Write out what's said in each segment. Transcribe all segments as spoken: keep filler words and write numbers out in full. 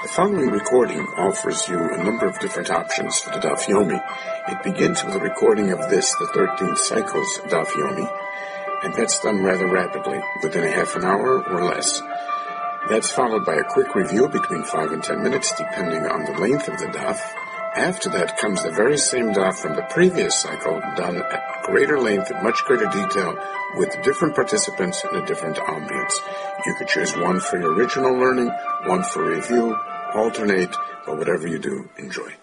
The following recording offers you a number of different options for the Daf Yomi. It begins with a recording of this, the thirteenth cycle's Daf Yomi, and that's done rather rapidly, within a half an hour or less. That's followed by a quick review between five and ten minutes, depending on the length of the Daf. After that comes the very same Daf from the previous cycle, done at greater length, in much greater detail, with different participants in a different ambience. You could choose one for your original learning, one for review, alternate, but whatever you do, enjoy.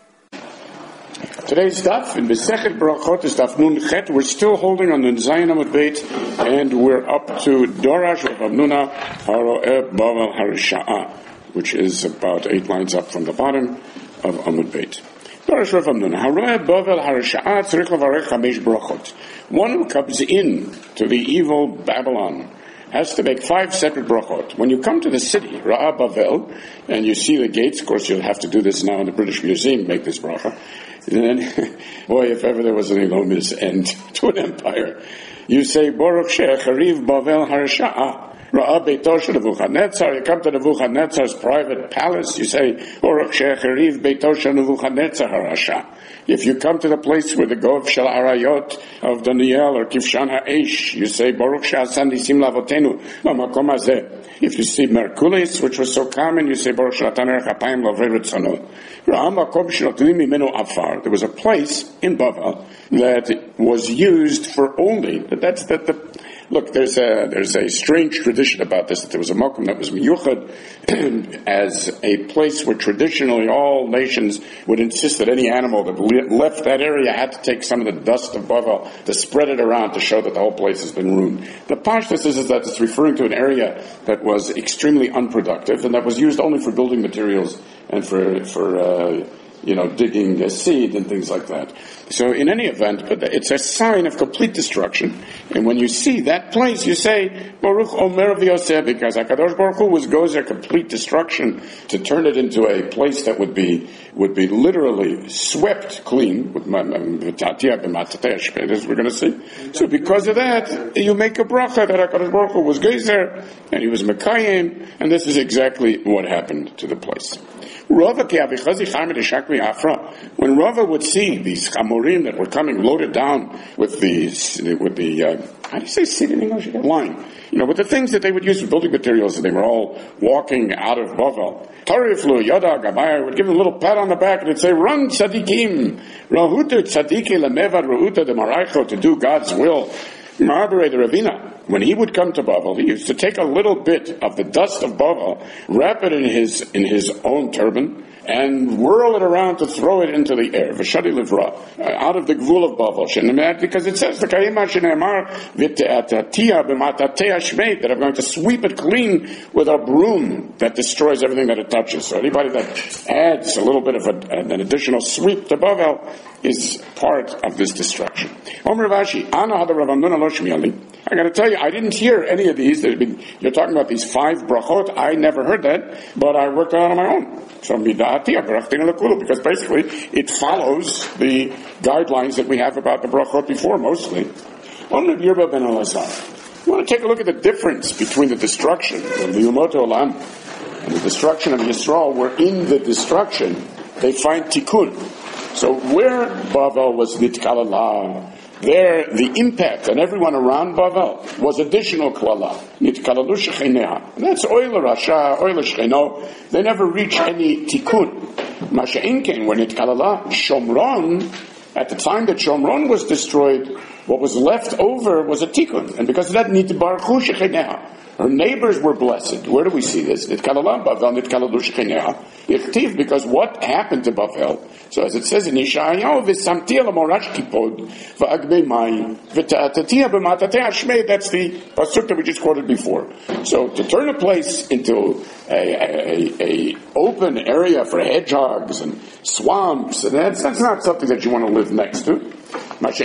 Today's daf in Masechet Brachot is daf Nun Chet. We're still holding on the Zayin Amud Beit, and we're up to Dorash of Abnuna Haroeh Bavel Harisha'a, which is about eight lines up from the bottom of Amud Beit. Dorash of Abnuna Haroeh Bavel Harisha'a Tzarich Levarech Chamesh Brachot. One who comes in to the evil Babylon has to make five separate brachot. When you come to the city, Ra'ah Bavel, and you see the gates, of course you'll have to do this now in the British Museum, make this bracha. And then, boy, if ever there was an enormous end to an empire, you say, Baruch Sheikh Hariv Bavel Harisha'a. Ra'ah Beito Shel Nebuchadnezzar. You come to Nebuchadnezzar's private palace, you say, Baruch Sheikh Hariv Beito Shel Nebuchadnezzar Harasha. If you come to the place where the Gov Shel Arayot of Daniel or Kivshan HaEsh, you say, Baruch She'asan Nisim Lavotenu B'makom Hazeh. If you see Merkulis, which was so common, you say, Baruch She'natan Erech Apayim Lavrei Ritzono. Ra'ah Makom Shenotnim Mimenu Afar. There was a place in Bavel that was used for only, that's that the, look, there's a, there's a strange tradition about this, that there was a Mokum that was Miyuchad as a place where traditionally all nations would insist that any animal that left that area had to take some of the dust of Bavel to spread it around to show that the whole place has been ruined. The pashtus is, is that it's referring to an area that was extremely unproductive and that was used only for building materials and for, for uh, you know, digging a seed and things like that. So in any event, it's a sign of complete destruction. And when you see that place, you say, Baruch Omer V'Yoseh, because HaKadosh Baruch Hu was goes a complete destruction to turn it into a place that would be would be literally swept clean, as we're going to see. So because of that, you make a bracha that HaKadosh Baruch Hu was gezer, and he was Mekayim, and this is exactly what happened to the place. When Rava would see these chamorim that were coming loaded down with the, with the uh, how do you say seed in English? Line. You know, with the things that they would use for building materials, and they were all walking out of Bavel. Tariflu, Yada, Gabaya would give them a little pat on the back and it'd say, Run, tzadikim, rahuta tzadiki lemevad rahuta de maraicho, to do God's will. Ma'abere the Ravina, when he would come to Bavel, he used to take a little bit of the dust of Bavel, wrap it in his in his own turban, and whirl it around to throw it into the air, v'shadi livra, out of the gvul of Bavel, because it says the kayima shenemar v'te'atatia b'matatea shmeit, that I'm going to sweep it clean with a broom that destroys everything that it touches. So anybody that adds a little bit of a, an additional sweep to Bavel is part of this destruction. Omer Ravashi, Ana hada Rav Amnuna lo shmiali. I got to tell you, I didn't hear any of these. That have been, you're talking about these five brachot. I never heard that, but I worked out on my own. So because basically it follows the guidelines that we have about the brachot before, mostly. Omer Yirba ben Elazar. You want to take a look at the difference between the destruction of the Umot Olam and the destruction of Yisrael, where in the destruction they find tikkun. So where Bavel was nitkalah, there the impact on everyone around Bavel was additional klala. Nitkalalu shechinea. That's oil rasha, oil shechino. They never reach any tikkun. Masha'in came when nitkalah Shomron. At the time that Shomron was destroyed, what was left over was a tikkun, and because of that, nitbaruchu shechinea. Her neighbors were blessed. Where do we see this? Because what happened to Bavel? So as it says in Yeshayahu, that's the pasuk that we just quoted before. So to turn a place into a, a, a open area for hedgehogs and swamps, and that's, that's not something that you want to live next to. Because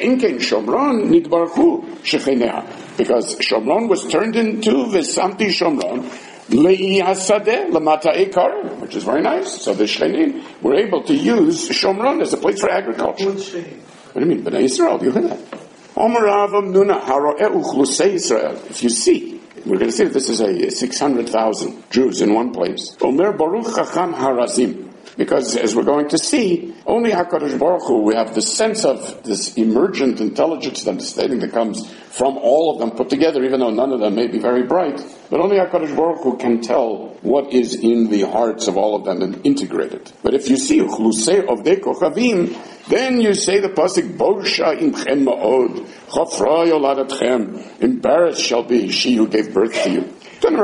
Shomron was turned into Vesamti Shomron Le'i Hasadeh Lamata Ekar, which is very nice. So the Shlenim were able to use Shomron as a place for agriculture. What do you mean? B'nai Yisrael, do you hear that? Omer Rav Amnuna Haroeh Uchlusei Yisrael. If you see we're going to see that this is a six hundred thousand Jews in one place. Omer Baruch Chacham Harazim. Because, as we're going to see, only HaKadosh Baruch Hu, we have the sense of this emergent intelligence and understanding that comes from all of them put together, even though none of them may be very bright. But only HaKadosh Baruch Hu can tell what is in the hearts of all of them and integrate it. But if you see Chlusei Ovdei Kochavim, then you say the pasuk, Bosha imchem ma'od, Chofra yoladatchem, embarrassed shall be she who gave birth to you. And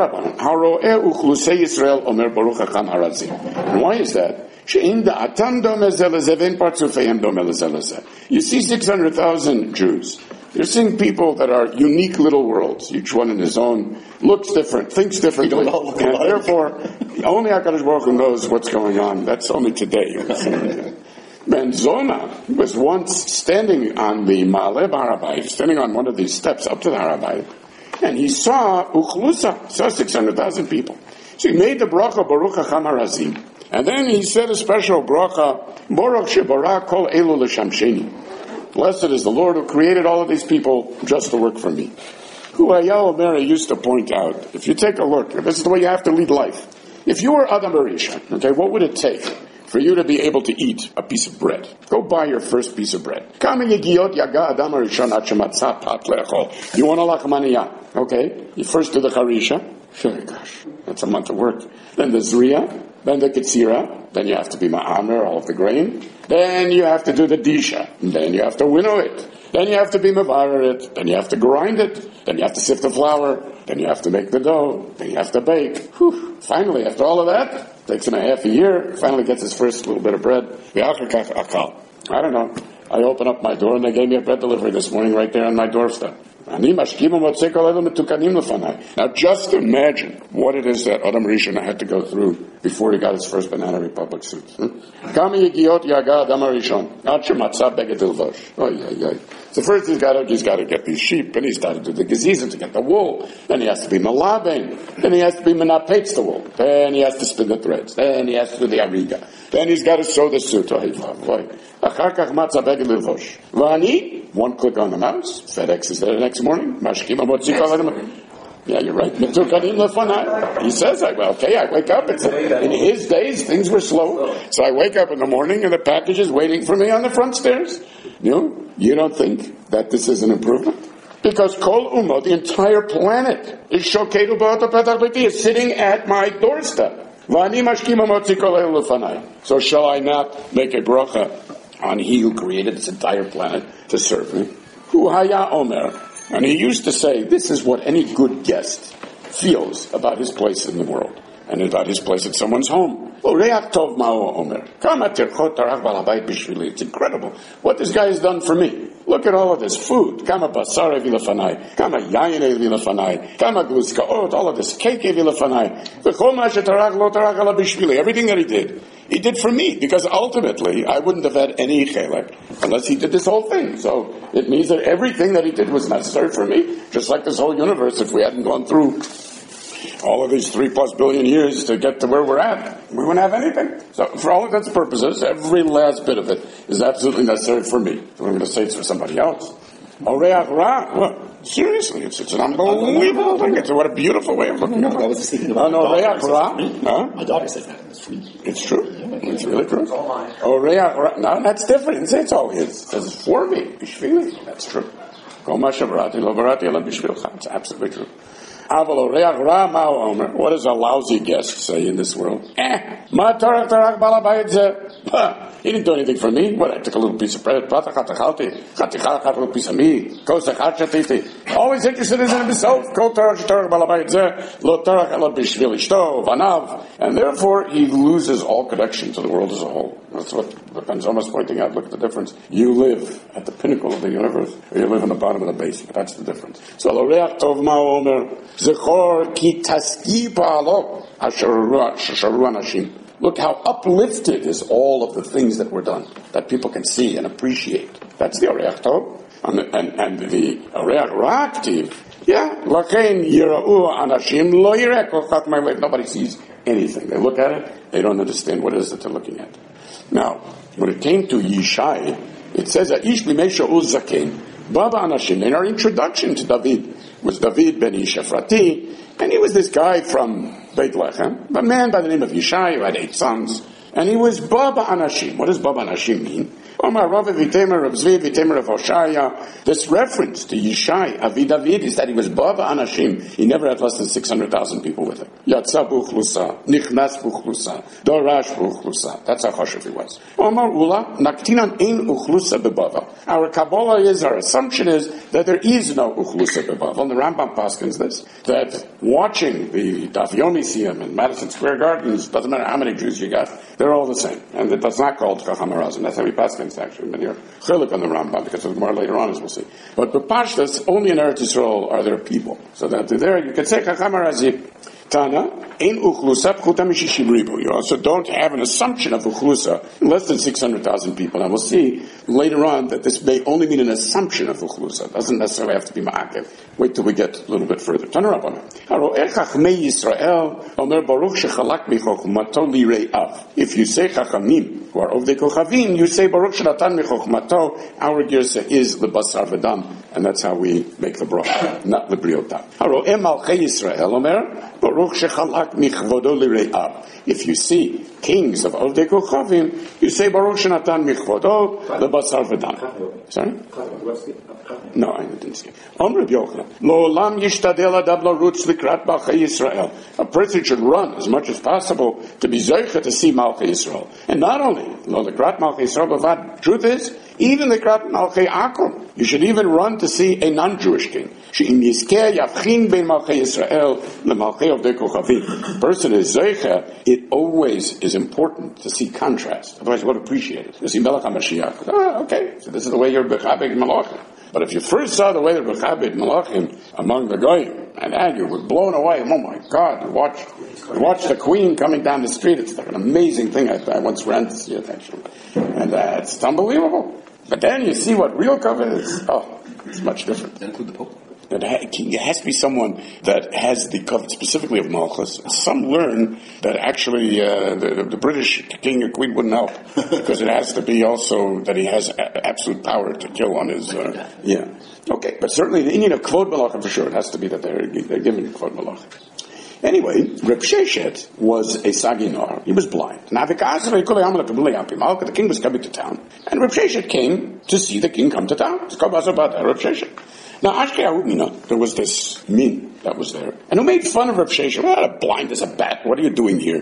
why is that? You see six hundred thousand Jews. You're seeing people that are unique little worlds. Each one in his own looks different, thinks differently. And therefore, only HaKadosh Baruch Hu knows what's going on. That's only today. Ben Zona was once standing on the Ma'aleh Harabayit, standing on one of these steps up to the Harabayit, and he saw Uchlusa, saw six hundred thousand people. So he made the bracha Baruch Hacham Harazim, and then he said a special bracha, Baruch Shebara Kol Elu L'Shamsheni. Blessed is the Lord who created all of these people just to work for me. Who Hayal Mary used to point out, if you take a look, this is the way you have to lead life. If you were Adam Arisha, okay, what would it take for you to be able to eat a piece of bread? Go buy your first piece of bread. You want a lachmaniya, okay? You first do the charisha. Oh gosh, that's a month of work. Then the zriya, then the ketzira, then you have to be ma'amer, all of the grain. Then you have to do the disha, and then you have to winnow it. Then you have to be mevarer it, then you have to grind it, then you have to sift the flour, then you have to make the dough, then you have to bake. Whew. Finally, after all of that, takes him a half a year, finally gets his first little bit of bread. I don't know. I opened up my door and they gave me a bread delivery this morning right there on my doorstep. Now just imagine what it is that Adam Rishon had to go through before he got his first Banana Republic suit. So first he's got to he's got to get these sheep, and he's got to do the gezizah to get the wool. Then he has to be malaben. Then he has to be menapetz the wool. Then he has to spin the threads. Then he has to do the ariga. Then he's got to sew the suit. One click on the mouse. FedEx is there the next morning. Yeah, you're right. He says, well, okay, I wake up. It's, in his days, things were slow. So I wake up in the morning and the package is waiting for me on the front stairs. You know, you don't think that this is an improvement? Because Kol Umo, the entire planet, is Shokedu Ba'ata Petach B'ti, is sitting at my doorstep. So shall I not make a bracha on he who created this entire planet to serve me? Hu Haya Omer. And he used to say, this is what any good guest feels about his place in the world and about his place at someone's home. It's incredible what this guy has done for me. Look at all of this food. Kama basar evi lefanai, kama yayin evi lefanai, kama gluskaot, all of this cake evi lefanai. Everything that he did, he did for me, because ultimately I wouldn't have had any chelek unless he did this whole thing. So it means that everything that he did was necessary for me, just like this whole universe. If we hadn't gone through all of these three plus billion years to get to where we're at, we wouldn't have anything. So for all intents and purposes, every last bit of it is absolutely necessary for me. So I'm going to say it's for somebody else. Well, seriously, it's, it's an unbelievable thing. It's what a beautiful way of looking at it. I was just thinking about huh? My daughter says that. It's free. It's true. It's really true. No, that's different. It says it's all his. It says it's for me. Bishvili. That's true. It's absolutely true. What does a lousy guest say in this world? Eh, he didn't do anything for me. What, I took a little piece of bread, a little piece of meat. Always interested in himself. And therefore, he loses all connection to the world as a whole. That's what Ben Zoma's pointing out. Look at the difference. You live at the pinnacle of the universe, or you live in the bottom of the basement. That's the difference. So, L'Oreach Tov Ma'omer, Zechor ki taski ba'alo, asharu anashim. Look how uplifted is all of the things that were done, that people can see and appreciate. That's the Oreach Tov. And, and, and the Oreach Ra'aktiv, yeah, Lachein yira'u anashim lo yireh kol chat ma'alev. Nobody sees anything. They look at it, they don't understand what it is that they're looking at. Now, when it came to Yishai, it says that Ish b'mei sha'u zaken, Baba Anashim. In our introduction to David was David ben Yishafrati, and he was this guy from Beit Lechem, a man by the name of Yishai who had eight sons, and he was Baba Anashim. What does Baba Anashim mean? This reference to Yishai, Avi David, is that he was Baba Anashim. He never had less than six hundred thousand people with him. Yatsa buchlusa, nichnas buchlusa, dorash buchlusa. That's how chashuv he was. Omar Ula, naktinan ein uchlusa bebava. Our Kabbalah is, our assumption is that there is no uchlusa bebava. And the Rambam paskins this, that watching the Daf Yomi Siyam in Madison Square Gardens, doesn't matter how many Jews you got, they're all the same. And that's not called Chacham Harazim. That's how we paskins actually. But you're chilik on the Rambam, because of more later on, as we'll see. But B'Pashtas, only in Eretz Yisrael are there people. So that there, you can say Chacham Harazim. Tana, ein uchlusa pchuta mishishim ribu. You also don't have an assumption of uchlusa in less than six hundred thousand people. And we'll see later on that this may only mean an assumption of uchlusa. It doesn't necessarily have to be ma'akev. Wait till we get a little bit further. Tana Rabbana. Haro'er chachmei Yisrael, omer baruch shechalak michochmato lire'av. If you say chachamim, who are ovdei kochavim, you say baruch shenatan michochmato. Our girsa is lebasar v'dam. And that's how we make the bracha, not lebriotam. Haro'er malchei Yisrael, omer baruch if you see kings of Ovdei Kochavim, you say Baruch Shenatan Michvodo lebasar v'dam. Sorry? No, I didn't skip. Om Reb Yochanan, Lo olam yishtadel adav lorutz likrat Malchei Yisrael. A person should run as much as possible to be zoicha to see Malchei Yisrael. And not only Lo likrat Malchei Yisrael, but what truth is, even likrat Malchei Akum. You should even run to see a non-Jewish king. She'im yizkeh yavchin ben Malchei Yisrael leMalchei Ovdei Kochavim. A person is zoicha, it always is important to see contrast. Otherwise, you won't appreciate it. You see Melech HaMashiach. Ah, okay, so this is the way you're bechabed malachim. But if you first saw the way they're bechabed malachim among the goyim, and then you were blown away, oh my God, you watch, you watch the queen coming down the street, it's like an amazing thing. I, I once ran to see it, actually. And uh, it's unbelievable. But then you see what real kavod is. Oh, it's much different. That include the Pope? It has to be someone that has the kavod specifically of Malchus. Some learn that actually uh, the, the British king or queen wouldn't help because it has to be also that he has a- absolute power to kill on his. Uh, yeah, okay, but certainly the Indian of kvod malachim for sure. It has to be that they're they're given kvod malachim. Anyway, Reb Sheshet was a saginor. He was blind. Now, the king was coming to town, and Reb Sheshet came to see the king come to town. It's called Reb Sheshet. Now, Ashkei Ahumina, there was this min that was there, and who made fun of Reb Sheshet. Well, blind as a bat. What are you doing here?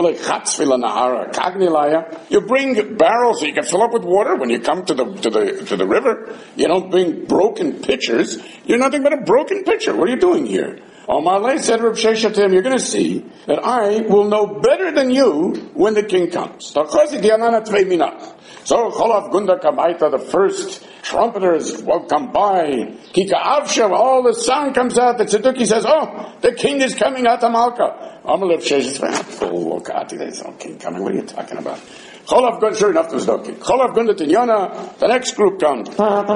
You bring barrels so you can fill up with water when you come to the to the to the river. You don't bring broken pitchers. You're nothing but a broken pitcher. What are you doing here? Omarle said Reb Sheshet to him, you're going to see that I will know better than you when the king comes. So Cholav Gunda Kamaita, the first trumpeters will come by. Kika Avshav, all the sound comes out. The Tzeduki says, oh, the king is coming out of Malka. Omarle Reb Sheshet said, oh, Lokati, there's no king coming. What are you talking about? Cholav Gunda, sure enough, there was no king. Cholav Gunda Tinyana, the next group comes.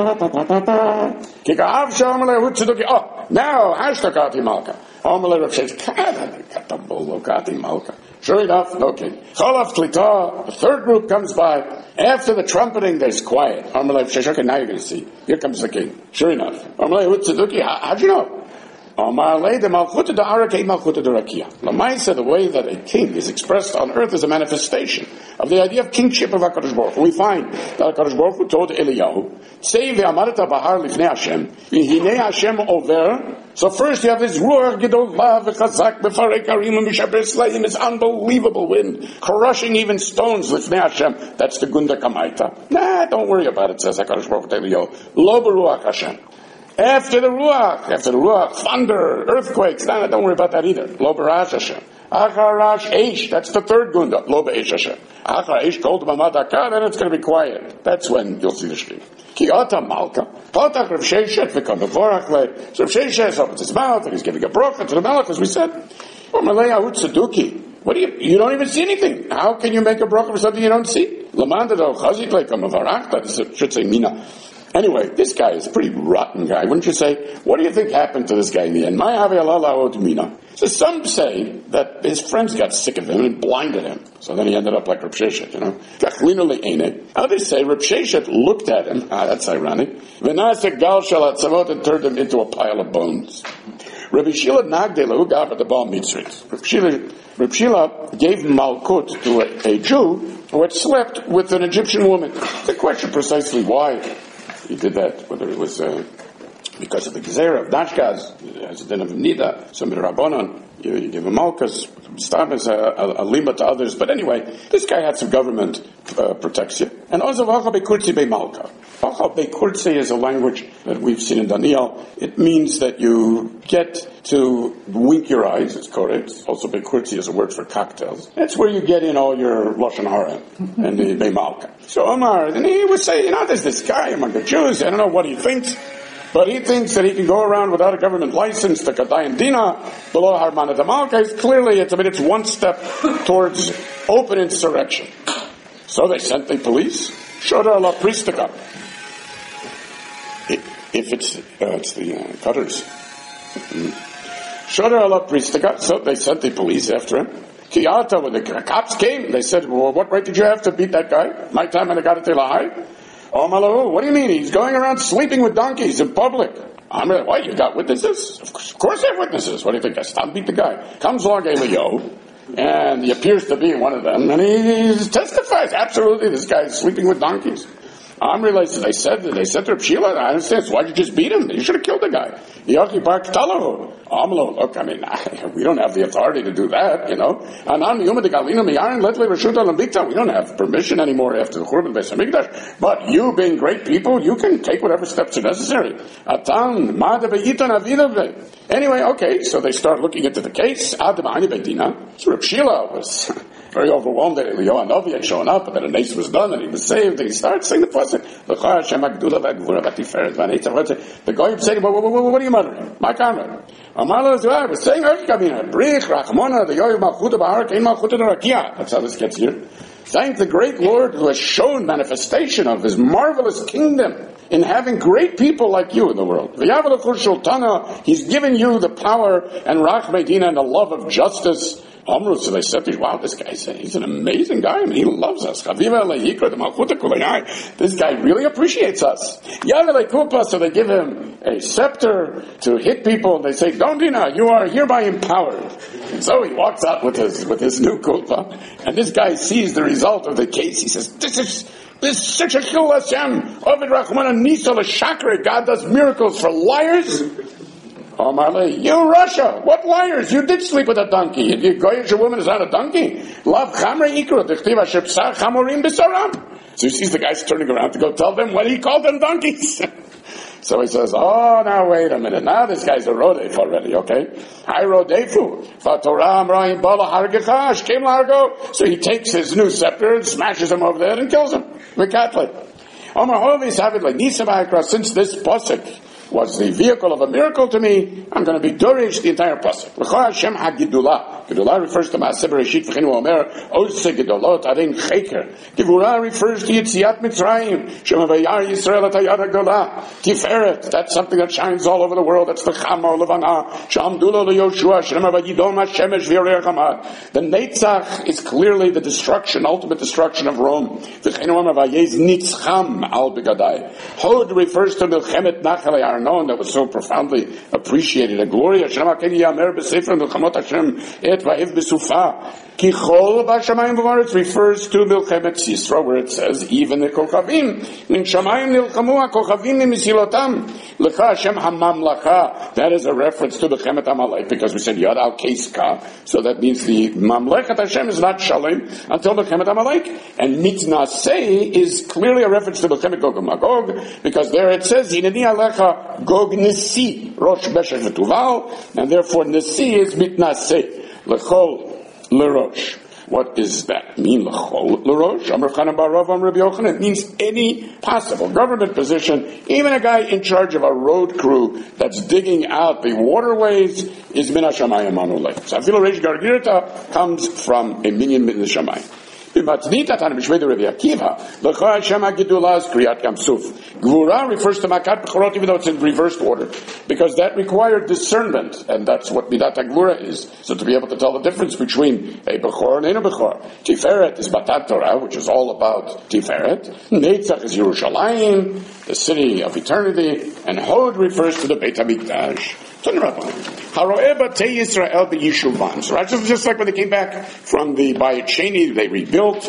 Kika Avshav, Omarle Tzeduki, oh, now, Hashtakati Malka. Omarle Reb Sheshet, Lokati Malka. Sure enough, no king. Cholav Klita, the third group comes by. After the trumpeting, there's quiet. Omarle Reb Sheshet, okay, now you're going to see. Here comes the king. Sure enough. Omarle Tzeduki, how'd you know? Omarle de Malchuta de Arakei Malchuta de Rakia. Lamaisa, the way that a king is expressed on earth is a manifestation of the idea of kingship of HaKadosh Baruch Hu. We find that HaKadosh Baruch Hu told Eliyahu, Say ve'amarta bahar lifnei Hashem, v'hinei Hashem over. So first you have this Ruach Gedolah v'chazak b'farei karim u'mishaber slayim. It's unbelievable wind, crushing even stones lifnei Hashem. That's the Gunda Kamaita. Nah, don't worry about it, says HaKadosh Baruch Hu to Eliyahu. Lo b'ruach Hashem. After the Ruach, after the Ruach, thunder, earthquakes, nah, don't worry about that either. Lo b'rash Hashem. Acharash Eish, that's the third Gunda. Lo b'eish Hashem. Achar Eish called Mamadaka, then it's going to be quiet. That's when you'll see the stream. Ki ota malka. Potach Reb Sheshet v'kam bevorach le. So Reb Sheshet opens his mouth and he's giving a bracha to the Melech, as we said. Omarle Ahut Tzeduki. What do you, you don't even see anything. How can you make a bracha for something you don't see? Lamanda do chazik le kam bevorach, that should say mina. Anyway, this guy is a pretty rotten guy, wouldn't you say? What do you think happened to this guy in the end? My Avi Allah Odmina. So some say that his friends got sick of him and blinded him. So then he ended up like Reb Sheshet, you know. Others say Reb Sheshet looked at him. Ah, that's ironic. And turned him into a pile of bones. Rabbi Shila Nagdela, who got the Baal Mitzrit. Reb Shila gave Malkut to a, a Jew who had slept with an Egyptian woman. The question precisely why he did that, whether it was uh, because of the Gezerah of Dashkaz, as a din of Nida, some Rabbanon, you, you give a Malkus, Stam is a, a, a lima to others. But anyway, this guy had some government uh, protects you. And also, Vacha Bekurtzi Be Malka. Vacha Bekurtzi is a language that we've seen in Daniel. It means that you get to wink your eyes, it's correct. Also, Bekurtzi is a word for cocktails. That's where you get in all your Lashon Hara and the Be Malka. So Omar, and he would say, you know, there's this guy among the Jews, I don't know what he thinks, but he thinks that he can go around without a government license to Kadayim Dina below Harmanat Amalka. Clearly, it's, I mean, it's one step towards open insurrection. So they sent the police. Shodar la Pristika. If it's, uh, it's the uh, cutters. Shodar la Pristika. So they sent the police after him. Kiyata, when the cops came, they said, well, what right did you have to beat that guy? My time and I got it to Lahai. Oh, Malahu, what do you mean? He's going around sleeping with donkeys in public. I'm like, what, you got witnesses? Of course, of course I have witnesses. What do you think? I stop beat the guy. Comes along Elio, and he appears to be one of them, and he, he testifies, absolutely, this guy is sleeping with donkeys. I'm realizing they said that they said to Reb Shila, I understand, so why'd you just beat him? You should have killed the guy. Yochi Bar Ktalahu. Amlo, look, I mean, we don't have the authority to do that, you know. We don't have permission anymore after the Churban Beis Hamikdash. But you, being great people, you can take whatever steps are necessary. Anyway, okay, so they start looking into the case. So Reb Shila was very overwhelmed that Eliyahu Hanavi had shown up, and that a nace was done, and he was saved, and he started saying the pasuk. The guy saying, what are you muttering? My comrade. I was saying, that's how this gets here. Thank the great Lord who has shown manifestation of his marvelous kingdom in having great people like you in the world. He's given you the power and Rachmedina and the love of justice. So they said, wow, this guy, he's an amazing guy. I mean, he loves us. This guy really appreciates us. So they give him a scepter to hit people. And they say, Dondina, you are hereby empowered. And so he walks out with his, with his new kulpa. And this guy sees the result of the case. He says, this is... This is such a chil Hashem. Ovid Rachmana Nisa L'Shakre. God does miracles for liars. Oh, Marley, you Russia, what liars? You did sleep with a donkey. Your Goyish woman is not a donkey. Love Chamre Ikra, Dichtiva Shepsah Chamorim Besaram. So he sees the guys turning around to go tell them what he called them donkeys. So he says, oh, now wait a minute. Now this guy's a Rodef already, okay? I Rodefu. Fatorah Amrahim Bala Hargechash came Largo. So he takes his new scepter and smashes him over there and kills him. Mekatli. Omar Hovis Havid like Nisabakra, since this posik was the vehicle of a miracle to me, I'm going to be Dorish the entire pasuk. L'cha Hashem HaGidula. Gidula refers to Maaseh Bereshit v'chenu Omer, Ose Gidolot Arin Cheker. Givura refers to Yitziat Mitzrayim, Shem Vayar Yisrael Atayad HaGolah. Tiferet, that's something that shines all over the world. That's the Chamor Levana. Shamdula LeYoshua, Shem Vayidom HaShemesh V'yorei HaChamad. The Netzach is clearly the destruction, ultimate destruction of Rome. V'chenu Omer Vayez Nitzcham Al Begadai. Hod refers to Milchemet Nachal known that was so profoundly appreciated. A glory Hashem HaKen Yamer B'Sefer Milchamot Hashem Et Va'ev B'Sufa Kichol B'Shamayim V'Aretz refers to Milchemet Sisra, where it says even the Kochavim Min Shamayim Nilchamu HaKochavim Misilotam L'cha Hashem HaMamlacha. That is a reference to Milchemet Amalek, because we said Yad Al Keiska, so that means the Mamlechet Hashem is not Shalem until Milchemet Amalek. And Mitnaseh is clearly a reference to Milchemet Gog and Magog, because there it says Hineni Alecha Gog Nisi, Rosh Beshet V'Tuval, and therefore Nisi is Mitnaseh, L'chol L'Rosh. What does that mean, L'chol L'Rosh? Amar Chanan bar Rav Amar Rabbi Yochanan. It means any possible government position, even a guy in charge of a road crew that's digging out the waterways, is Min HaShamayim Manuleh. So Afilu Reish Gargirta comes from a minyan Min HaShamayim. Gvura refers to Makat Bechorot even though it's in reversed order, because that required discernment, and that's what Midat HaGvura is. So to be able to tell the difference between a Bechor and a Bechor. Tiferet is Matat Torah, which is all about Tiferet. Netzach is Yerushalayim, the city of eternity, and Hod refers to the Beit HaMikdash. So just like when they came back from the Bayit Sheni, they rebuilt.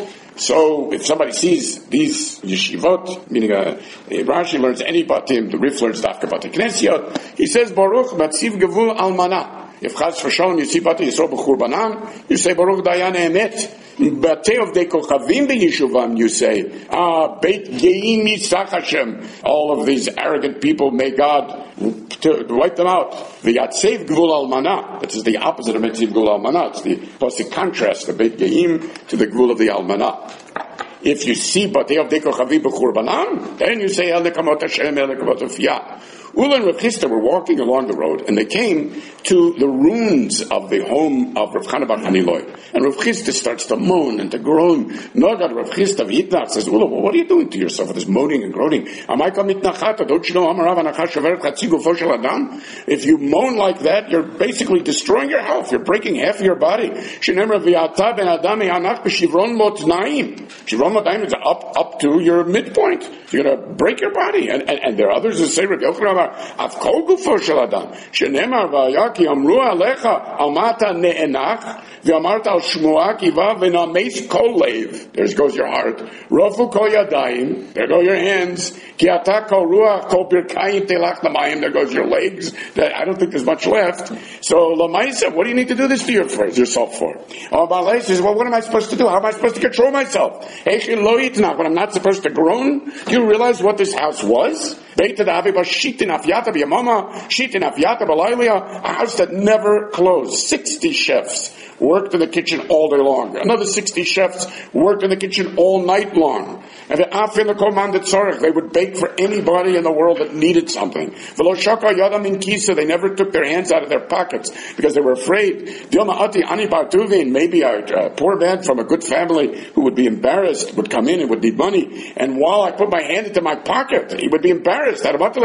So if somebody sees these yeshivot, meaning uh, Rashi learns any batim, the Rif learns dafka batim Knesiot, he says, Baruch matziv gevul almana. If chas v'shon you see batim Yisro b'churbanan, you say Baruch dayan emet. Batei of de kochavim b'yishuvam, you say, ah, Beit Geim Yitzchak Hashem. All of these arrogant people, may God to wipe them out. The Yatsev Gvul Almana. That is the opposite of Metziv Gvul Almana. It's the opposite contrast, the Beit Geim to the Gvul of the Almana. If you see Batei of de kochavim b'churbanan, then you say El Nekamot Hashem, El Nekamot Afiyah. Ula and Rav Chisda were walking along the road, and they came to the ruins of the home of Rav Chana bar Chaniloi. And Rav Chisda starts to moan and to groan. Nogad Rav Chisda v'yitnach says, Ula, well, what are you doing to yourself with this moaning and groaning? Amayka mitnachata, don't you know Amarav anachah shaveret chatzi gufo shel adam? If you moan like that, you're basically destroying your health. You're breaking half of your body. Shenemra v'yata ben adam me'anach b'shivron motnaim. Shivron motnaim is up, up to your midpoint. You're going to break your body. And, and, and there are others who say, Rabbi Yochanan, Av kol gufo shel adam, shenemar v'aya ki amru alecha almata ne'enach v'amart al shmuah kiva v'nameis kol lev. There goes your heart. Rofu kol yadayim. There go your hands. Ki ata kol ruach kol birkayim telach lamayim. There goes your legs. I don't think there's much left. So Lamaisa, what do you need to do this to your, for yourself for? Oh, Balai says, well, what am I supposed to do? How am I supposed to control myself? Eichin lo yitnach, when I'm not supposed to groan? Do you realize what this house was? Beit Davi b'shitin afyata b'yamama, shitin afyata b'laylia, a house that never closed. Sixty chefs worked in the kitchen all day long. Another sixty chefs worked in the kitchen all night long. And the afin the commanded tzorech, they would bake for anybody in the world that needed something. V'lo shaka yadam in kisa, they never took their hands out of their pockets because they were afraid. Dilma ati ani bartuvin, maybe a, a poor man from a good family who would be embarrassed would come in and would need money. And while I put my hand into my pocket, he would be embarrassed. This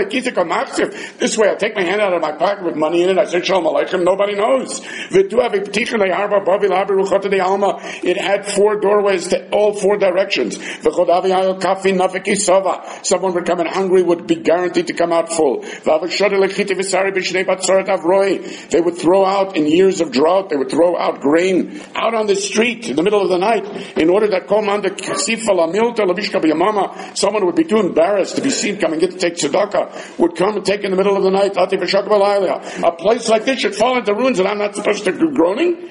way, I take my hand out of my pocket with money in it. I say Shalom Aleichem. Nobody knows. It had four doorways to all four directions. Someone would come in hungry would be guaranteed to come out full. They would throw out in years of drought. They would throw out grain out on the street in the middle of the night in order that someone would be too embarrassed to be seen coming in to take tzedakah, would come and take in the middle of the night. A place like this should fall into ruins, and I'm not supposed to be groaning.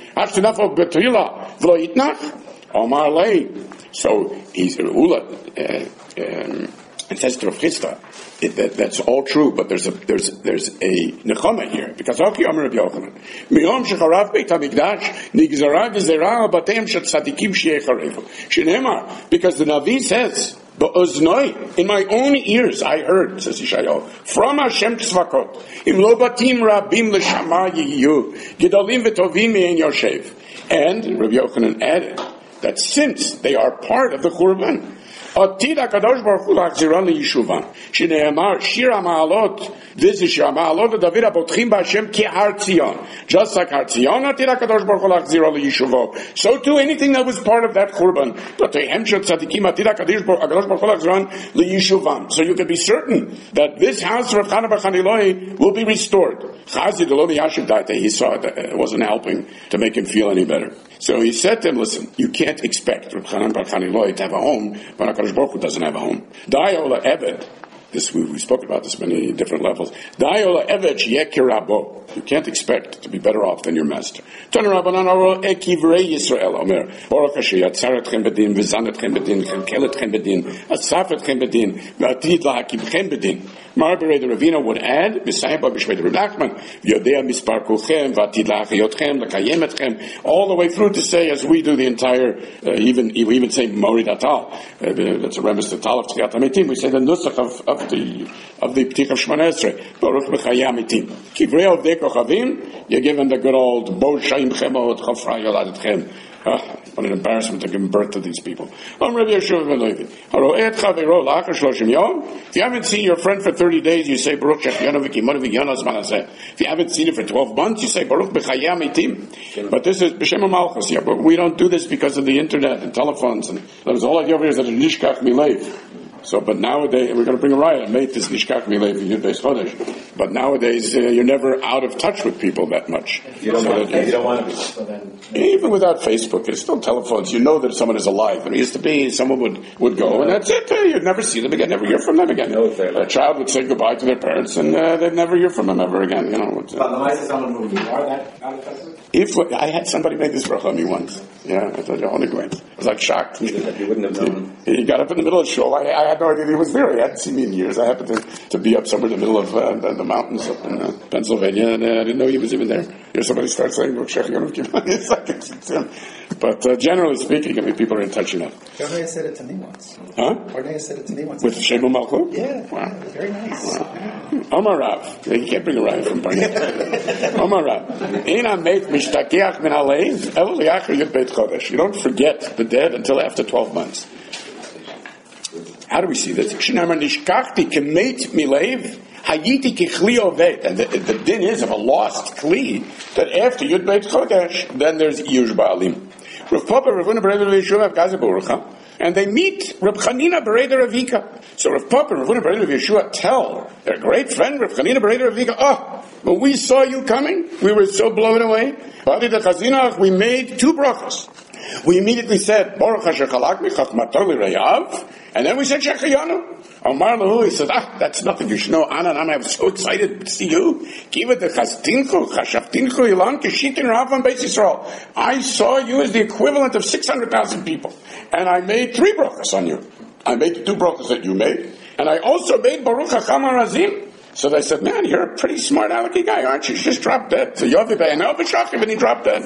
So he's Ula. Uh, um, it says to Rav Chisda, it, that, that's all true, but there's a there's there's a nechama here because Aki Amar Rabbi Yochanan, Miyom shecharav Beit Hamikdash nigzara gezerah al bateim shel tzadikim sheyecharevu. Shenemar, because the Navi says, in my own ears I heard, says Yeshayahu, from Hashem Tzvakot, im lo batim rabim l'shama yiyu, gedolim v'tovim me'en yoshev. And Rabbi Yochanan added that since they are part of the Churban, Atid HaKadosh Baruch Hu lachziran liyishuvan. Shneimar Shir HaMa'alot. This is Shir HaMa'alot of David Abotchim B'Hashem Ki Har Tzion. Just like Har Tzion, Atid HaKadosh Baruch Hu lachziran liyishuvo. So too, anything that was part of that Churban, but the Hemshet Tzadikim Atid HaKadosh Baruch Hu lachziran liyishuvan. So you can be certain that this house of Rav Chana bar Chaniloi will be restored. Chazi Delomi Yashiv Daite. He saw it. It wasn't helping to make him feel any better. So he said to him, listen, you can't expect Rav Chana bar Chaniloi to have a home, but HaKadosh Baruch Hu doesn't have a home. Dayola Eved. This we, we spoke about this many different levels. Dayola Eved Yekirabo. You can't expect to be better off than your master. Turn around and aro ekivrei Yisrael. Omer Baruch Hashem yatzaretchem bedin, v'zanetchem bedin, v'chelkeletchem bedin, asafetchem bedin, v'atid lahakibchem bedin. Marbury the Ravina would add, Misayba B'Shvei Reb Nachman, Yodea Mispar Kulchem, V'atid La'achayotchem, L'Kayemetchem, all the way through to say, as we do the entire, uh, even we even say Morid Atal. Uh, that's a remiss to Tal of Tzchiat HaMetim. We say the Nusach of, of of the of the P'tich of Shemona Esrei. Baruch b'chayei hamitim. Kivrei ovdei kochavim, you're given the good old Bo Shaim Chemot Chofra Yoladetchem. Ah, what an embarrassment to give birth to these people. If you haven't seen your friend for thirty days, you say Baruch Shechianu v'kimonu v'yonu zmanaseh. If you haven't seen it for twelve months, you say Baruch b'chayei hamitim. But this is b'shem HaMalchus. Yeah, but we don't do this because of the internet and telephones. And there's all of you over here that are nishkach milev. So, but nowadays, we're going to bring a riot and make this nishkach milev in Yud Beis Chodesh. But nowadays, uh, you're never out of touch with people that much. You don't, so want, that, you don't want to be. So then, even without Facebook, there's still telephones. You know that someone is alive. And it used to be someone would, would go, and that's it. Uh, you'd never see them again, never hear from them again. No, a child would say goodbye to their parents, and uh, they'd never hear from them ever again. You know. But the mice is someone who you are that out of touch with? If I had somebody make this bracha on me once, yeah, I told you, I was like shocked. You wouldn't have known. He, he got up in the middle of the shul. I, I had no idea he was there. He hadn't seen me in years. I happened to, to be up somewhere in the middle of uh, the, the mountains up in uh, Pennsylvania, and uh, I didn't know he was even there. Here somebody starts saying, it's like it's, it's him. But uh, generally speaking, I mean, people are in touch enough. Cornelia said it to me once. Huh? Cornelia said it to me once. With Shemu Malchut? Yeah. Wow. Yeah, very nice. Wow. Omar Rav. You can't bring a riot from Barney. Omar Rav. Eina meit mishtakeach min haleiv, el liachar yud beit chodesh. You don't forget the dead until after twelve months. How do we see this? Shnamar nishkachti kemeit mileiv, hayiti kichli oved. And the, the din is of a lost kli, that after yud beit chodesh, then there's yush ba'alim. Rav Papa, Rav Huna Bereder Yeshua of Gaza Barucha, and they meet Rav Chanina Bereder Avika. So Rav Papa, Rav Huna Bereder Yeshua tell their great friend Rav Chanina Bereder Avika, oh, when we saw you coming, we were so blown away. We made two brachas. We immediately said, Baruch Hashem Chalakmi Chachmato L'Reyav, and then we said Shechayanu. Omar Lahu, he said, ah, that's nothing. You should know, Anna and I was so excited to see you. Give it the Chastinchu, Chashaftinchu Ilan, Keshitin Ravan Beis Yisrael. I saw you as the equivalent of six hundred thousand people. And I made three brachas on you. I made the two brachas that you made. And I also made Baruch HaChamar Razim. So they said, man, you're a pretty smart alecky guy, aren't you? You just dropped dead. So Yovi Bey, and El B'Shachiv, and he dropped dead.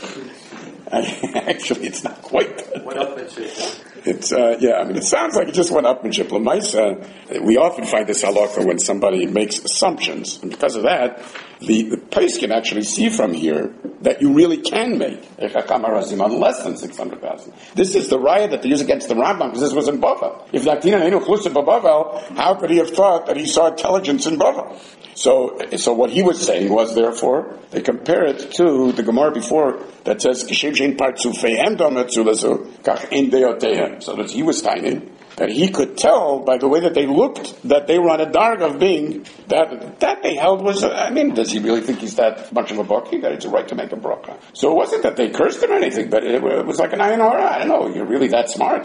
Actually, it's not quite that. What upmanship? It's, uh, yeah, I mean, it sounds like it just went upmanship. L'maisa, we often find this halacha when somebody makes assumptions. And because of that, the, the place can actually see from here that you really can make a Chacham Razim on less than six hundred thousand. This is the riot that they use against the Rambam, because this was in Bavel. If Laktina Einu Chlusa Bavel, how could he have thought that he saw intelligence in Bavel? So, so what he was saying was, therefore, they compare it to the Gemara before that says, Kishem Shein Partzufeihem Dometzulazu, Kach Ein Deotehem. So that he was tiny, that he could tell by the way that they looked that they were on a darg of being, that that they held was, I mean, does he really think he's that much of a baki that it's a right to make a bracha? So it wasn't that they cursed him or anything, but it, it was like an ayin or I don't know, you're really that smart.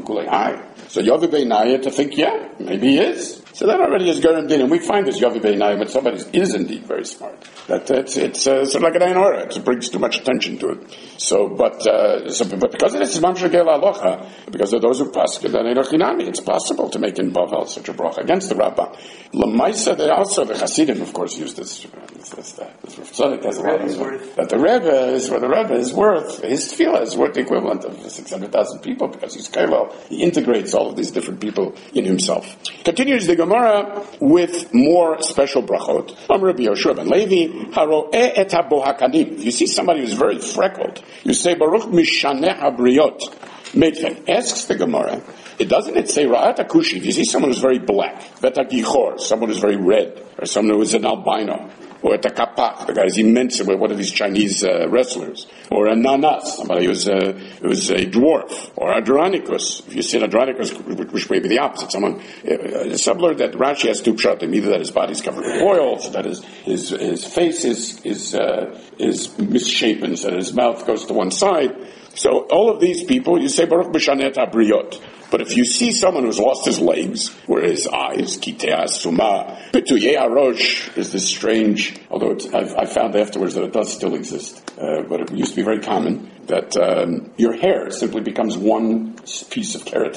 So Yovi Beinaya to think, yeah, maybe he is. So that already is Garam Din, and we find this Yovi Beinaya, but somebody is indeed very smart. That it's it's uh, sort of like an ayin or it brings too much attention to it. So, but uh, so, but because of this is Mamshah Gel Alocha, because of those who pass, it's possible to make in Bavel such a bracha against the Rabbah. Lamaisa, they also, the Hasidim, of course, use this. this, this, this Tzaddik has a lot of worth. That the Rebbe is where the Rebbe is worth, his tefillah is worth the equivalent of six hundred thousand people, because he's Kailal. He integrates all of these different people in himself. Continues the Gemara with more special brachot. Am Rabbi Yoshua ben Levi, haro'eh et habohakanim. If you see somebody who's very freckled, you say, Baruch mishaneh habriot. Meitchen asks the Gemara, it doesn't it say Ra'at Akushi? If you see someone who's very black, Veta Gichor, someone who's very red, or someone who is an albino, or a Takapach, the guy is immense, one of these Chinese uh, wrestlers, or a Nanas, somebody who's a, who's a dwarf, or Adronicus. If you see an Adronicus, which may be the opposite, someone, a subler that Rashi has two pshatim, either that his body's covered with oils, that his, his, his face is, is, uh, is misshapen, so that his mouth goes to one side. So all of these people, you say Baruch B'Shanet HaBriyot. But if you see someone who's lost his legs, or his eyes, Kitea Suma, Pituyei Arosh is this strange, although it's, I've, I found afterwards that it does still exist, uh, but it used to be very common, that um, your hair simply becomes one piece of keratin.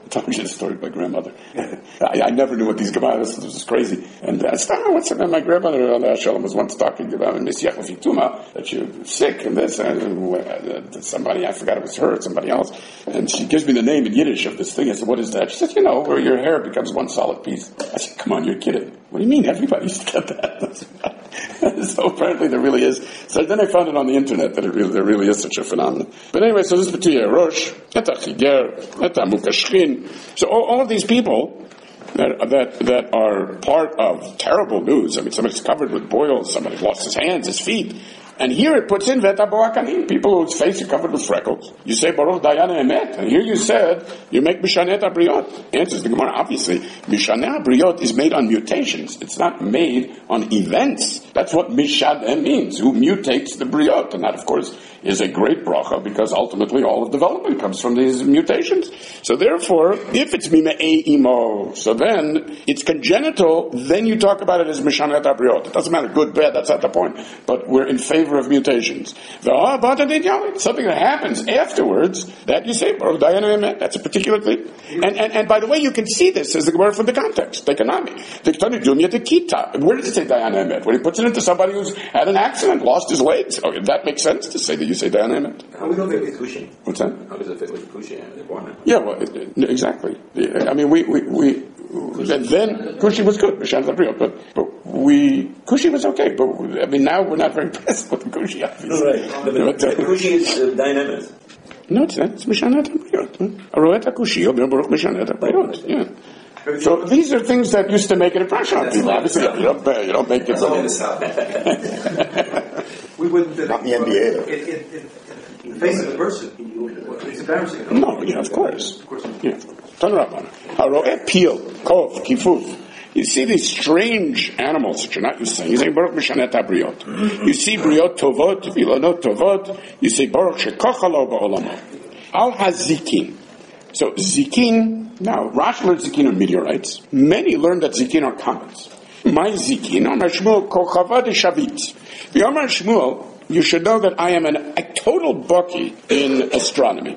I told you the story of my grandmother. I, I never knew what these Gemaras, this was crazy. And I said, oh, what's my grandmother, Allah Shalom, was once talking about Miss Yechafituma, that you're sick and this, and uh, somebody, I forgot it was her, somebody else. And she gives me the name in Yiddish of this thing. I said, what is that? She said, you know, where your hair becomes one solid piece. I said, come on, you're kidding. What do you mean? Everybody used to get that. So apparently there really is. So then I found it on the internet that it really, there really is such a phenomenon. But anyway, so this is B'tiyah Rosh, Eta Chiger, Eta Mukashchin. So all, all of these people that, that that are part of terrible news. I mean, somebody's covered with boils, somebody lost his hands, his feet. And here it puts in Veta Boakanim, people whose face are covered with freckles. You say Baruch Dayana Emet, and here you said you make Mishanet Abriot. Answers the Gemara, obviously. Mishanet Abriot is made on mutations. It's not made on events. That's what Mishadeh means, who mutates the Briot. And that, of course, is a great bracha, because ultimately all of development comes from these mutations. So therefore, if it's Mime'e Imo, so then it's congenital, then you talk about it as Mishanet Abriot. It doesn't matter, good, bad, that's not the point. But we're in favor of mutations. Something that happens afterwards, that you say, that's a particular thing. And, and, and by the way, you can see this, says the Gemara, from the context. Economic. Where does it say Dayana Emet? When he puts it into somebody who's had an accident, lost his legs. Okay, that makes sense to say that you say Dayana Emet. How do we know that it's Kushi? What's that? How does it fit with Kushi? Yeah, well, exactly. I mean, we, we, we then, then Kushi was good, but, but we, Kushi was okay, but I mean, now we're not very impressed with the Kushi, obviously. No, right. But, but, but Kushi is uh, dynamic. No, it's not. It's Mishanet Abriot. Aroeta Kushi, Baruch Mishanet Abriot. Yeah. So these are things that used to make an impression on people. Obviously, you don't, you don't make it. We wouldn't. Not in the N B A, though. It, it, it, in the face of the person, it's embarrassing. No, yeah, of course. Of course. Yeah. Turn around on it. Haroeh peel, kov, kifuf. You see these strange animals that you're not used to saying. You say Baruch Mishanet Abriot. You see Briot Tovot, Vilonot Tovot. You say Baruch Shekochalo Ba'olamo. Al HaZikin. So Zikin, now Rashi learned Zikin are meteorites. Many learned that Zikin are comets. My Zikin, Amar Shmuel, Kochava de Shavit. The Amar Shmuel, you should know that I am an, a total bucky in astronomy.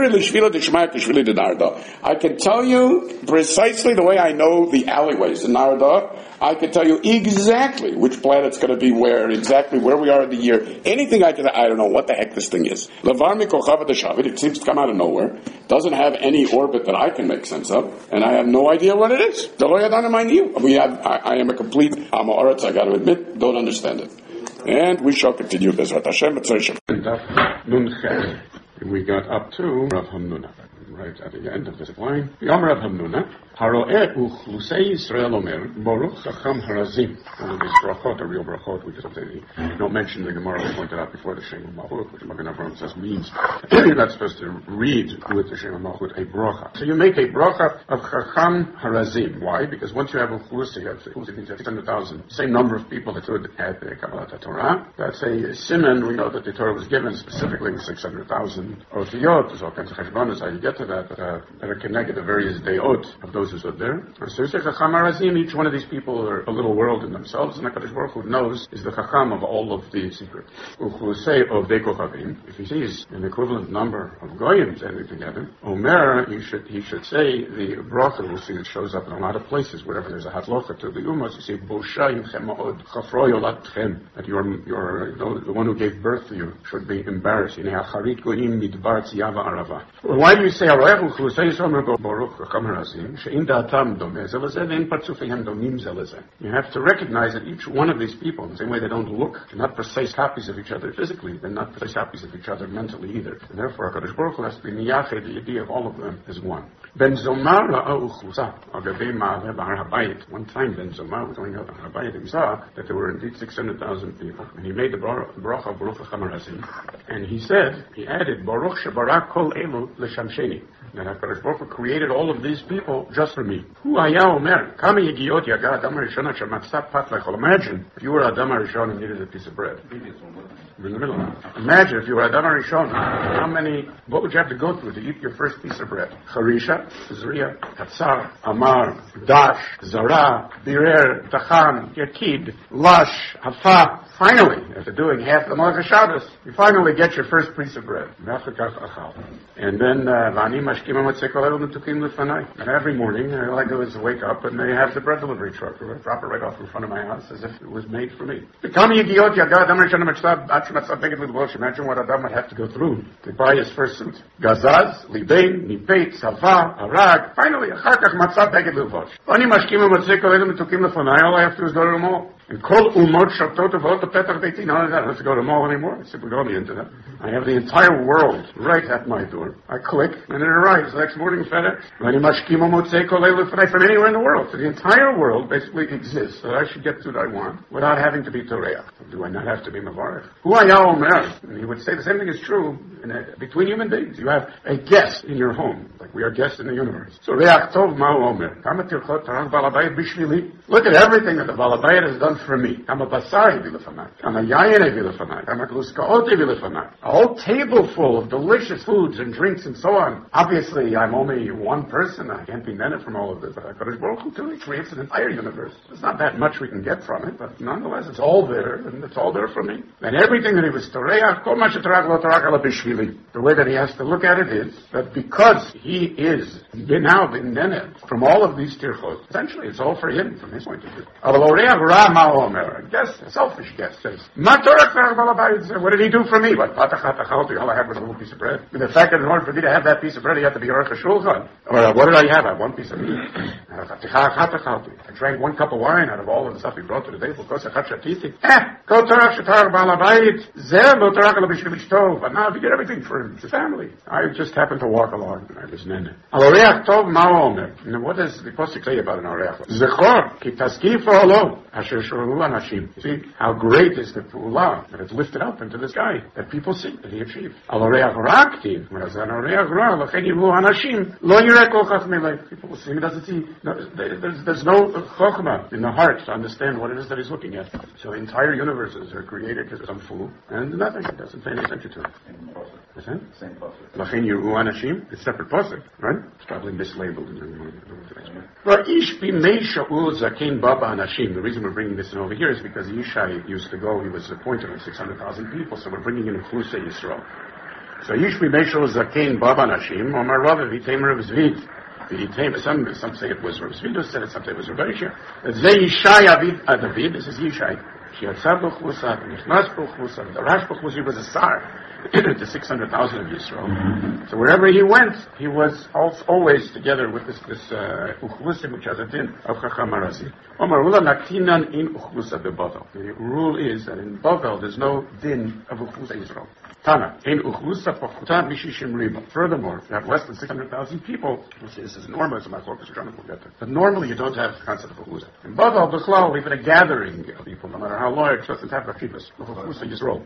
I can tell you precisely the way I know the alleyways in Narada. I can tell you exactly which planet's going to be where, exactly where we are in the year. Anything I can, I don't know what the heck this thing is. It seems to come out of nowhere. Doesn't have any orbit that I can make sense of. And I have no idea what it is. We have, I, I am a complete Amoritz, I got to admit, don't understand it. And we shall continue Bezrat Hashem. We got up to Rav Hamnuna, right at the end of this line. Yom Rav Hamnuna, Haroeh Uchlusei Yisrael Omer, Baruch Chacham Harazim. One of these brachot, a real brachot, we just don't mention the Gemara we pointed out before, the Shem HaMalchut, which Magen Avraham says means you're not supposed to read with the Shem HaMalchut a bracha. So you make a bracha of Chacham Harazim. Why? Because once you have Uchlusei, you have six hundred thousand, same number of people that would have the Kabbalat Torah. That's a simon. We know that the Torah was given specifically with six hundred thousand Otiyot. There's all kinds of cheshbonos how you get to that, but uh, that are connected to various dayot of those who stood there. So you say Chacham Harazim, each one of these people are a little world in themselves, and HaKadosh Baruch Hu knows is the Chacham of all of the secret. Uchlusei of Dekochavim, if he sees an equivalent number of Goyim standing together, Omer, he should he should say the bracha. We'll see it shows up in a lot of places, wherever there's a hatlocha to the Ummah, you say Boshayim Chemod Chafroy Olatchem, that your your the one who gave birth to you should be embarrassed. Why do you say Haroeh Uchlusei Yisrael Baruch Chacham Harazim? She'in da'atam domeh ze lezeh ve'en partzufeihem domim ze lezeh. You have to recognize that each one of these people, in the same way they don't look, they're not precise copies of each other physically, they're not precise copies of each other mentally either. And therefore, HaKadosh Baruch Hu has to be miyached, the idea of all of them is one. Ben Zomar ra'a uchlusa agavei ma'aleh b'har habayit. One time Ben Zomar was going out on Har Habayit, he saw that there were indeed six hundred thousand people, and he made the bracha of Baruch Chacham Harazim, and he said, he added, Baruch shebarak kol elu l'shamsheni. And HaKadosh Baruch Hu created all of these people just for me. Hu haya omer, kama yegiot yaga Adam HaRishon asher matzah pat lechol. Imagine if you were Adam HaRishon and needed a piece of bread. In the middle. Imagine if you were Adam HaRishon, how many, what would you have to go through to eat your first piece of bread? Charisha, Zriya, Hatzar, Amar, Dash, Zara, Birer, Tachan, Yakid, Lush, Hafa. Finally, after doing half the Malach Shabbos, you finally get your first piece of bread. And then, Vani And every morning, all I do is wake up and they have the bread delivery truck. They drop it right off in front of my house as if it was made for me. Imagine what Adam would have to go through to buy his first suit. Gazaz, Libain, Nipeit, Sava, Arag. Finally, all I have to do is go to the mall. And call Umot Shabtot of all the Petach Beitin. Not only that, I don't have to go to the mall anymore. I simply go on the internet. I have the entire world right at my door. I click, and it arrives the next morning FedEx. From anywhere in the world. So the entire world basically exists that I should get to what I want without having to be Toreach. Do I not have to be Mavarech? Hu haya omer. And he would say the same thing is true in a, between human beings. You have a guest in your home, like we are guests in the universe. So Reach Tov Ma'u Omer. Look at everything that the Balabayit has done for me. A whole table full of delicious foods and drinks and so on. Obviously, I'm only one person. I can't be meant from all of this. But HaKadosh Baruch Hu, too, he creates an entire universe. There's not that much we can get from it, but nonetheless, it's all there, and it's all there for me. And everything that he was Toreach, Kol Ma Shetorach Lo Torach Ela B'Shvili. The way that he has to look at it is that because he is now B'Nenet from all of these tirchot, essentially it's all for him from his point of view. A guess, a selfish guess says, what did he do for me? What? All I had was a little piece of bread. And the fact that in order for me to have that piece of bread, you have to be Aruch HaShulchan. Or what did I have? I had one piece of meat. I drank one cup of wine out of all of the stuff he brought to the table. But now he did everything for him, his family. I just happened to walk along, and I was nene. And what does the Pasuk say about an Areach? Zechor, ki taskif ha'olom, asher shorulu anashim. See how great is the Pu'ulah that it's lifted up into the sky, that people see, that he achieved. Al Areach Raktiv, whereas an Areach Ra, l'chen yivu anashim, lo yireh kol chachmei. People will see, he doesn't see, no, there's, there's no chokhmah in the heart to understand what it is that he's looking at. So entire universes are created because some fool, and nothing, he doesn't pay any attention to it. What's that? Same pasuk. L'chen yivu anashim, it's separate pasuk, right? It's probably mislabeled. The reason we're bringing this in over here is because Yishai used to go, he was appointed on six hundred thousand people, so we're bringing in Chlusei Yisrael. So Yishbi Meishel Zakein Baba Nashim, Omar Rav V'Tamer of Zvid. Some, some say it was Rav Zvid who said it, some say it was Rav Berisha. Zeh Yishai Avid David, this is Yishai. Shiatzar B'Chlusa, Nishmas B'Chlusa, the Rash B'Chlusa, he was a star. The six hundred thousand of Yisrael. So wherever he went, he was always together with this this Uchlusim, which has a din of Chacham Arazi. Omar Ula Naktinan in Uchlusa beBavel. The rule is that in Bavel there's no din of Uchlusa Yisrael. Tana in Uchlusa Pachuta Mishishim Riba. Furthermore, if you have less than six hundred thousand people, this is enormous. My focus is trying to forget that. But normally you don't have the concept of Uchlusa. In Bavel, Bechlal, even a gathering of people, no matter how large, doesn't have Rachibas. Uchlusa Yisrael.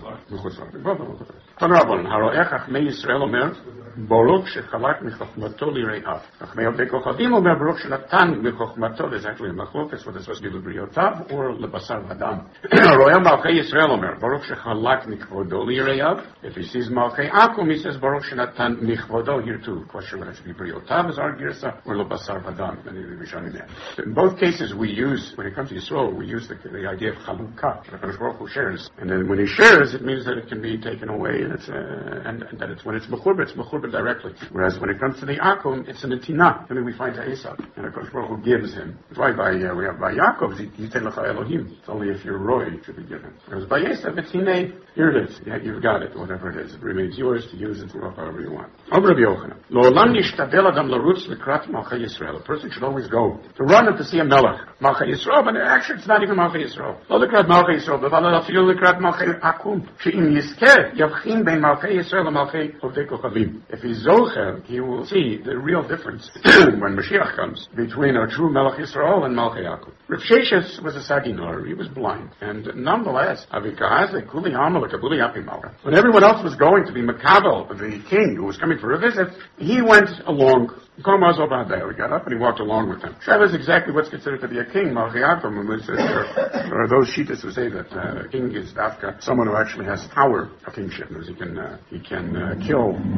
Tanrabon, Haroech Achmei Yisrael Omer, Baruch Shechalak Michochmato Lire'av. Achmei Avdei Kochadim Omer, Baruch Shenatan Michochmato, there's actually a machlokas, whether it's supposed to be L'Briotav or L'Basar Vadam. Royal Malchei Yisrael Omer, Baruch Shechalak Michodo Lire'av. If he sees Malchei Akum, he says Baruch Shenatan Michodo here too. Question whether it should be Briotav as our Girsa or L'Basar Vadam. Many of the Rishonim there. In both cases we use, when it comes to Yisrael, we use the, the idea of Chalukah. HaKadosh Baruch Hu shares. And then when he shares, it means that it can be taken away. And, it's, uh, and, and that it's when it's mechurba, it's mechurba directly. Whereas when it comes to the akum, it's an etina. I mean, we find to Esau, and HaKadosh Baruch Hu gives him. That's why by uh, we have by Yaakov, Yitain Lecha Elohim. It's only if you're roy it should be given. Whereas by Esau, it's hine. Here it is. Yeah, you've got it. Whatever it is, it remains yours to use it however you want. Ob Rabbi Yochanan. Lo olam nishtadel adam larutz lekrat Malchei Yisrael. A person should always go to run and to see a melech Malchei Yisrael, but actually it's not even Malchei Yisrael. Lo lekrat Malchei Yisrael, but afilu lekrat Malchei Akum. She'im yizkeh yavchin ben Malchei Yisrael and Malchei Ovdei Kochavim. If he's zocher, he will see the real difference when Mashiach comes between a true Melech Yisrael and Malchei Akum. Rav Sheshes was a Saginor. He was blind, and nonetheless, Avikaze Kuli Hamalek Abuli Apimal. When everyone else was going to be Makabel, the king who was coming for a visit, he went along. We got up and he walked along with them. That is exactly what's considered to be a king, Malchei Akum. There are those Shitas who say that uh, a king is Dafka, someone who actually has power of kingship. He can uh, he can uh, kill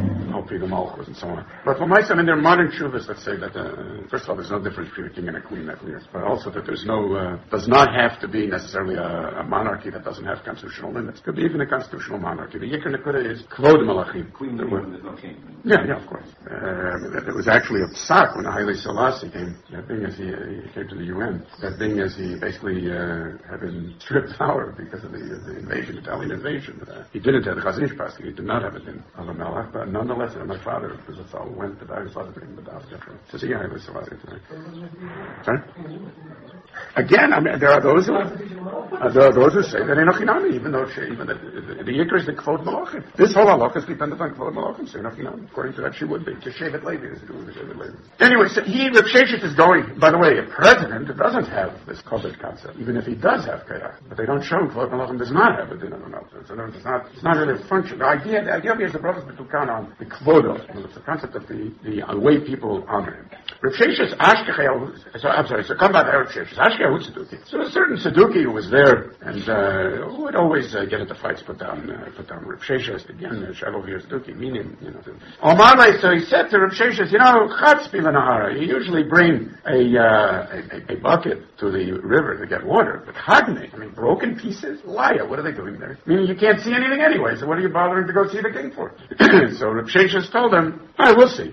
Pigam Malchus and so on. But for myself, in their modern shuvas, let's say that, uh, first of all, there's no difference between a king and a queen, that clear. But also that there's no, uh, does not have to be necessarily a, a monarchy that doesn't have constitutional limits. Could be even a constitutional monarchy. The Yikr Nekuda is Kvod Malachim. Queen when there's no king. Yeah, yeah, of course. Uh, it was actually a psak when Haile Selassie came, that being as he, uh, he came to the U N, that being as he basically uh, had been stripped of power because of the, uh, the invasion, Italian invasion. Uh, he didn't have the Chazinish Pasuk, he did not have it in Alamelach, but nonetheless, uh, my father, because that's all went to die, his father bring the to see Haile Selassie tonight. Sorry? Again, I mean, there are those who, uh, there are those who say that Enochinami, even though she, even the, the, the Yikr is the Kvod Malachim. This whole halakha is dependent on Kvod Malachim, so Enochinami. According to that, she would be. To Shevet Levi is doing the Shevet Levi. Anyway, so he, Reb Sheshet is going, by the way, a president doesn't have this Kovet concept, even if he does have Kayach. But they don't show Kvod Malachim does not have it in the Melchor. So it's not, it's not really a function. The idea, the idea is the brothers Betukan on the Kvodos. It's the concept of the, the uh, way people honor him. Reb Sheshet's Ashkechel, so I'm sorry, so come back to Reb Sheshet's Ashkechel Saduki. So a certain Saduki who was there and uh, who would always uh, get into fights, put down, uh, put down Reb Sheshet again. Uh, Shalom here Saduki, meaning, you know. Omarle, so he said to Reb Sheshet, you know, Chatzpi Lanahara, you usually bring a, uh, a a bucket to the river to get water, but Hagne, I mean, broken pieces, Laya, what are they doing there? Meaning you can't see anything anyway, so what are you bothering to go see the king for? So Reb Sheshet told him, all right, we'll see.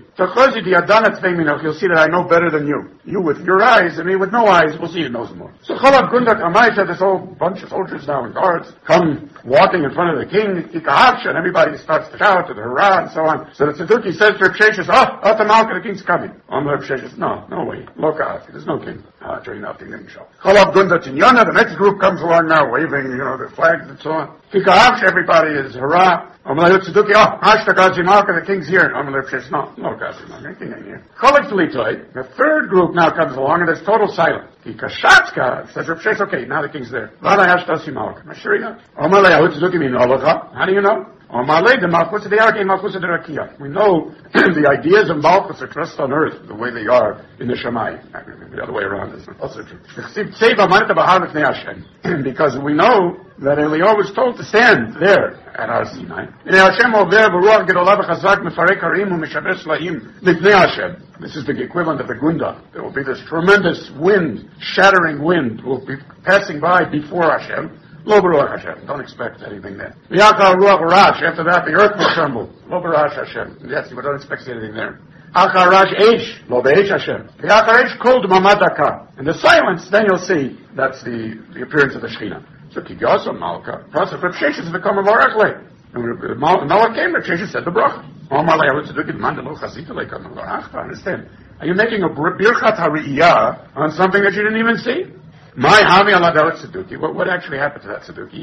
You'll see that I know better than you. You with your eyes, and me with no eyes, we'll see who knows more. So Cholab Gundak Amai said this whole bunch of soldiers now and guards come walking in front of the king, Ikahavsha, and everybody starts to shout to the hurrah and so on. So the Tzeduki says to Reb Sheshet, oh, oh, the Malka, the king's coming. Um, Reb Sheshet, no, no way. Look out, there's no king. Ah, train nothing, didn't show. Cholab Gundak Tinyana, the next group comes along now, waving, you know, the flags and so on. Ikahavsha, everybody is hurrah. Um, Tzeduki, oh, Hashtag Malka, the king's here. Um, Reb Sheshet, no, no, Gazi Malka, the king ain't here. Cholab Tlitoy, the third group now comes along, and there's total silence. Kashatska says Reb Sheshet, okay, now the king's there. Vada Hashtasi Malka. Am I sure you know? Omalei, Tzeduki mean Olacha. How do you know? Omalei, the Malchus of the Ark, and Malchus of the Rakia. We know the ideas of Malchus are trust on earth the way they are in the Shammai. The other way around is also true. Because we know that Eliyahu was told to stand there at Har Sinai. This is the equivalent of the Gunda. There will be this tremendous wind, shattering wind, will be passing by before Hashem. Lo Baruch Hashem. Don't expect anything there. After that, the earth will tremble. Lo Baruch Hashem. Yes, we don't expect anything there. Achar Rash Eish. Lo Be'esh Hashem. Achar Eish Kol D'Mamad Daka. In the silence, then you'll see that's the, the appearance of the Shekhinah. So Kigyasa Malka. Process Reb Sheshet has become a Barakle. And Noah came, Reb Sheshet said the bracha. Understand? Are you making a birchat hariyah on something that you didn't even see? My Havi Aladawat Saduki. What what actually happened to that Saduki?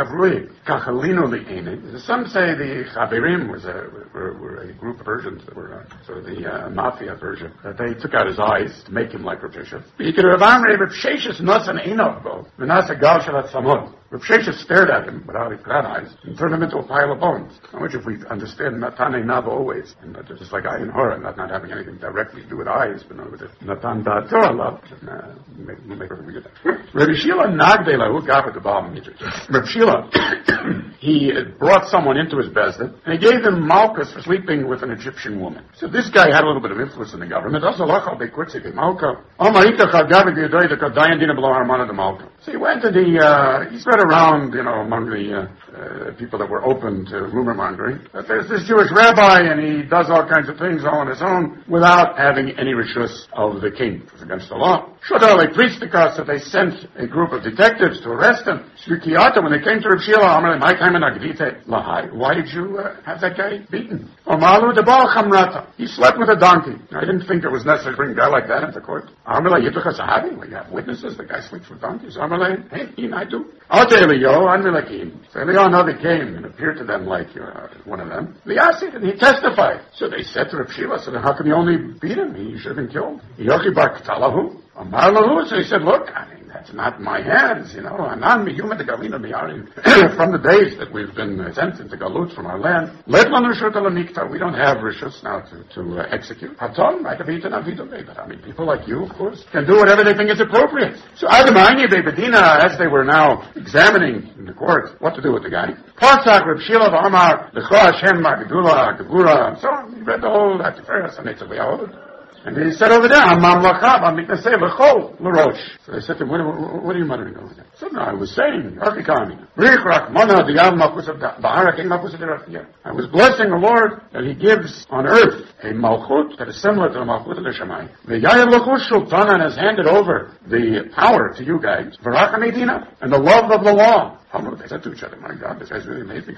Some say the Chabirim was a, were, were a group of Persians that were uh, sort of the uh, mafia version. That they took out his eyes to make him like Reb Sheshet. Reb Sheshet nasan einov v'nasa gal shalat samot. Reb Sheshet stared at him without his glad eyes and turned him into a pile of bones. Which, if we understand Natan Einav always, and not just like Ayin Hora, not not having anything directly to do with eyes, but not with it. Natan Da'ator Allah. We'll make we get that. Rabbi Shila Nagdela, who got the Baal Midrash. Rabbi Shila, he brought someone into his bezdin, and he gave him Malchus for sleeping with an Egyptian woman. So this guy had a little bit of influence in the government. So he went and he, uh, he spread around, you know, among the uh, uh, people that were open to rumor mongering, that there's this Jewish rabbi and he does all kinds of things all on his own without having any rishus of the king. It was against the law. Shodar, they preached the cause, so they sent a group of detectives to arrest him. Shvikiyata, when they came to Reb Shila, why did you uh, have that guy beaten? Omalu debal chamrata. He slept with a donkey. I didn't think it was necessary to bring a guy like that into court. Amala yitucha sahabi. We have witnesses. The guy sleeps with donkeys. Amala, hey, he I do. I'll tell you, Anmilakim. So Eliyahu they came and appeared to them like uh, one of them. Liasid, and he testified. So they said to Reb Shila, so how come you only beat him? He should have been killed. Yochi bar Ktalahu. So he said, look, I mean, That's not my hands, you know. Anan miyuma de galina miyarim. From the days that we've been uh, sent into galut from our land, let man rishut alamikta. We don't have rishus now to, to uh, execute. Haton, right of eaten avidu. But I mean, people like you, of course, can do whatever they think is appropriate. So Adamani de Bedina, as they were now examining in the court what to do with the guy, Parsak Reb Shila v'Amar L'cho Hashem Ma'gedula Gebura, and so on. He read the whole Atiferes and Eitzavayahod. And he said over there, Amam Lachab, Amiknaseh L'chol L'rosh. So they said to him, what, what, what are you muttering over there? So no, I was saying, Arkikani, Rich Rachmana Diyav Malchus of Bahara King Malchus of Derafiyah. I was blessing the Lord that He gives on earth a Malchut that is similar to the Malchut of the Shammai. V'yayim L'chus Shultana has handed over the power to you guys, V'racham Medina, and the love of the law. They said to each other, my God, this guy's really amazing.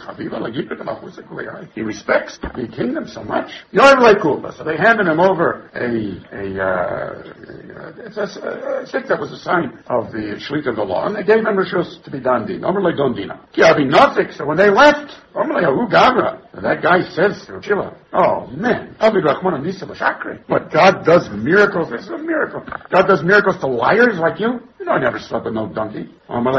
He respects the kingdom so much. So they handed him over a, a, uh, it's a, a stick that was a sign of the shlit of the law, and they gave him rishus to be dandin. Normally dondina. So when they left, that guy says to Chila, oh man, what, God does miracles? This is a miracle. God does miracles to liars like you? You know, I never slept with no donkey.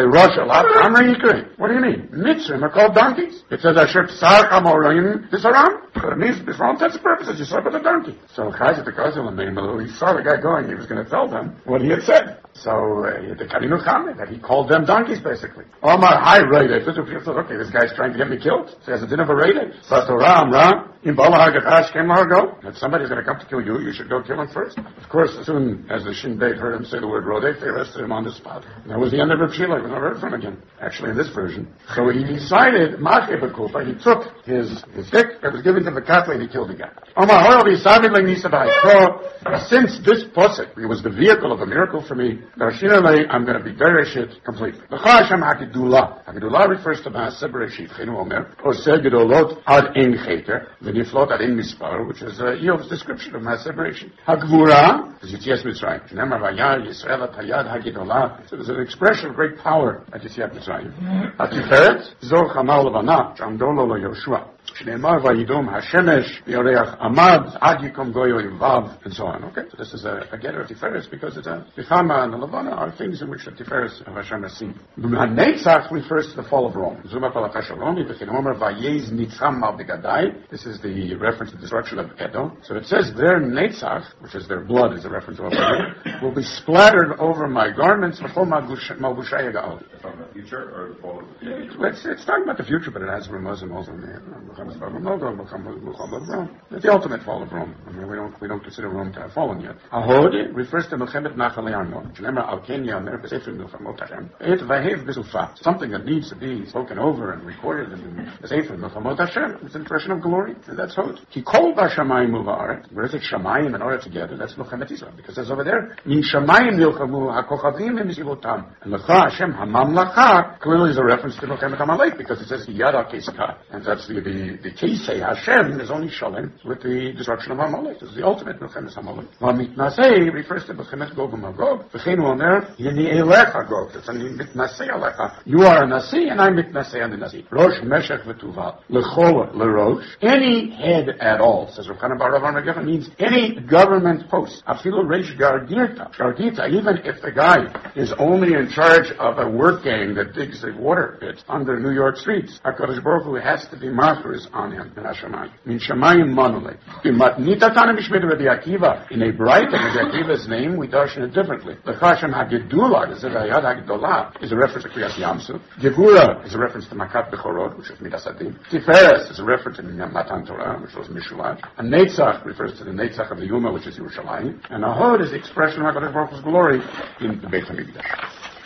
What do you mean? Mitzvahs are called donkeys. It says, Asher Tsar Amorim Bisaram. But it means, for all intents and purposes, you slept with a donkey. So Chayzit the Kazil he saw the guy going, he was going to tell them what he had said. So, uh, the Karinu Chame, that he called them donkeys, basically. Omar, hi, Rayde. Okay, this guy's trying to get me killed. So he has a din of a Rayde. So, Ram, Ram, in Balahagash came go. If somebody's going to come to kill you, you should go kill him first. Of course, as soon as the Shin Bet heard him say the word Rodef, they arrested him on the spot. And that was the end of Reb Shila. We never heard from him again. Actually, in this version. So he decided, Mache Bekufa, he took his, his stick that was given to the Katla and he killed the guy. Omar, Horobi, Savid Nisabai. So, since this posek was the vehicle of a miracle for me, I'm going to be very shit completely. Hagidullah. Hagidullah refers to Maaseh Bereshit. Chenu Omer. Oseh Gedolot ad ein cheter. V'niflot ad ein mispar, which is uh, Eob's description of Maaseh Bereshit. Hagvura is Yitzias Mitzrayim. Nemar vayar Yisrael at hayad Hagidullah. So there's an expression of great power at Yitzias Mitzrayim. Atiferet Zor Chamal Levana. Jamdolo lo Yoshua. Shneimar vayidom Hashemesh Yoreach Amad Ad Yikom Goyo Yivav, and so on. Okay, so this is a, a getter of Tiferes because it's a Bichama and the Levana are things in which the Tiferes of Hashem is seen. Netzach refers to the fall of Rome. Zuma Palakashalomi V'chinomer Vayez Nitzam Al Begadai. This is the reference to the destruction of Edom. So it says their Netzach, which is their blood, is a reference to what will be splattered over my garments before Malbushai Gaal. From the future or the fall of the future? It's, it's talking about the future, but it has Ramaz and also in there. It's the ultimate fall of Rome. I mean, we don't we don't consider Rome to have fallen yet. Ahod refers to Melchemet Nachal Yarmon. Remember, Al Kenya Mer B'Sefer Milchamot Hashem. Et Vahev B'Sufa. Something that needs to be spoken over and recorded in the Sefer Milchamot Hashem. It's an expression of glory, and that's Hod. He called Hashemayim Uvaret. Where is it Shamayim and Aret together? That's Melchemet Israel, because there's over there Min Shamayim Milchamu HaKochavim Emisivotam. And Lecha Hashem Hamamlacha clearly is a reference to Melchemet Amalek, because it says Yada Kesaka, and that's the the The Kisei Hashem is only shalom with the destruction of Amalek. This is the ultimate Melchemes Amalek. Mitnasei refers to Melchemes Gog and Magog. V'cheinu Omer, Yeni Elecha Gog. That's only Mitnasei Alecha. You are a Nasi and I'm Mitnasei and the Nasi. Rosh Meshech V'Tuval. L'chol L'rosh. Any head at all, says Rav Chanan bar Rav Armageddon, means any government post. Afilu Reish Gargirta. Gargirta, even if the guy is only in charge of a work gang that digs a water pit under New York streets, HaKadosh Baruch Hu has to be martyrs on him in Hashemayim. Min Shamayim Monolith. In Matnitatana Mishmid Rabbi Akiva, in a bright of Rabbi Akiva's name, we darshan it differently. The Chashem HaGedula, the Zevayad HaGedolah, is a reference to Kriyas Yamsuf. Gevura is a reference to Makat Bechorot, which is Midas Adin. Tiferes is a reference to Matan Torah, which was Mishulach. And Netzach refers to the Netzach of the Yuma, which is Yerushalayim. And Ahod is the expression of HaKadosh Baruch Hu's glory in the Beit HaMikdash.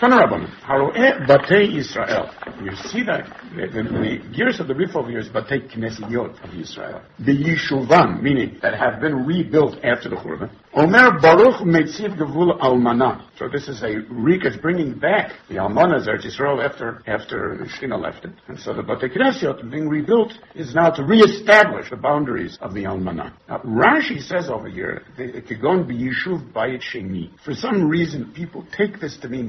Batei Israel. You see that the, the, the years of the reef years, Batei Knesiyot of Israel. The Yishuvam, meaning that have been rebuilt after the Churban. Omer Baruch Metziv Gevul Almanah. So this is a Rikah bringing back the Almanas of Israel after after Shechina left it. And so the Batei Knesiyot being rebuilt is now to reestablish the boundaries of the Almanah. Now Rashi says over here, it could go and be Yishuv Bayit Sheni. For some reason, people take this to mean Daf.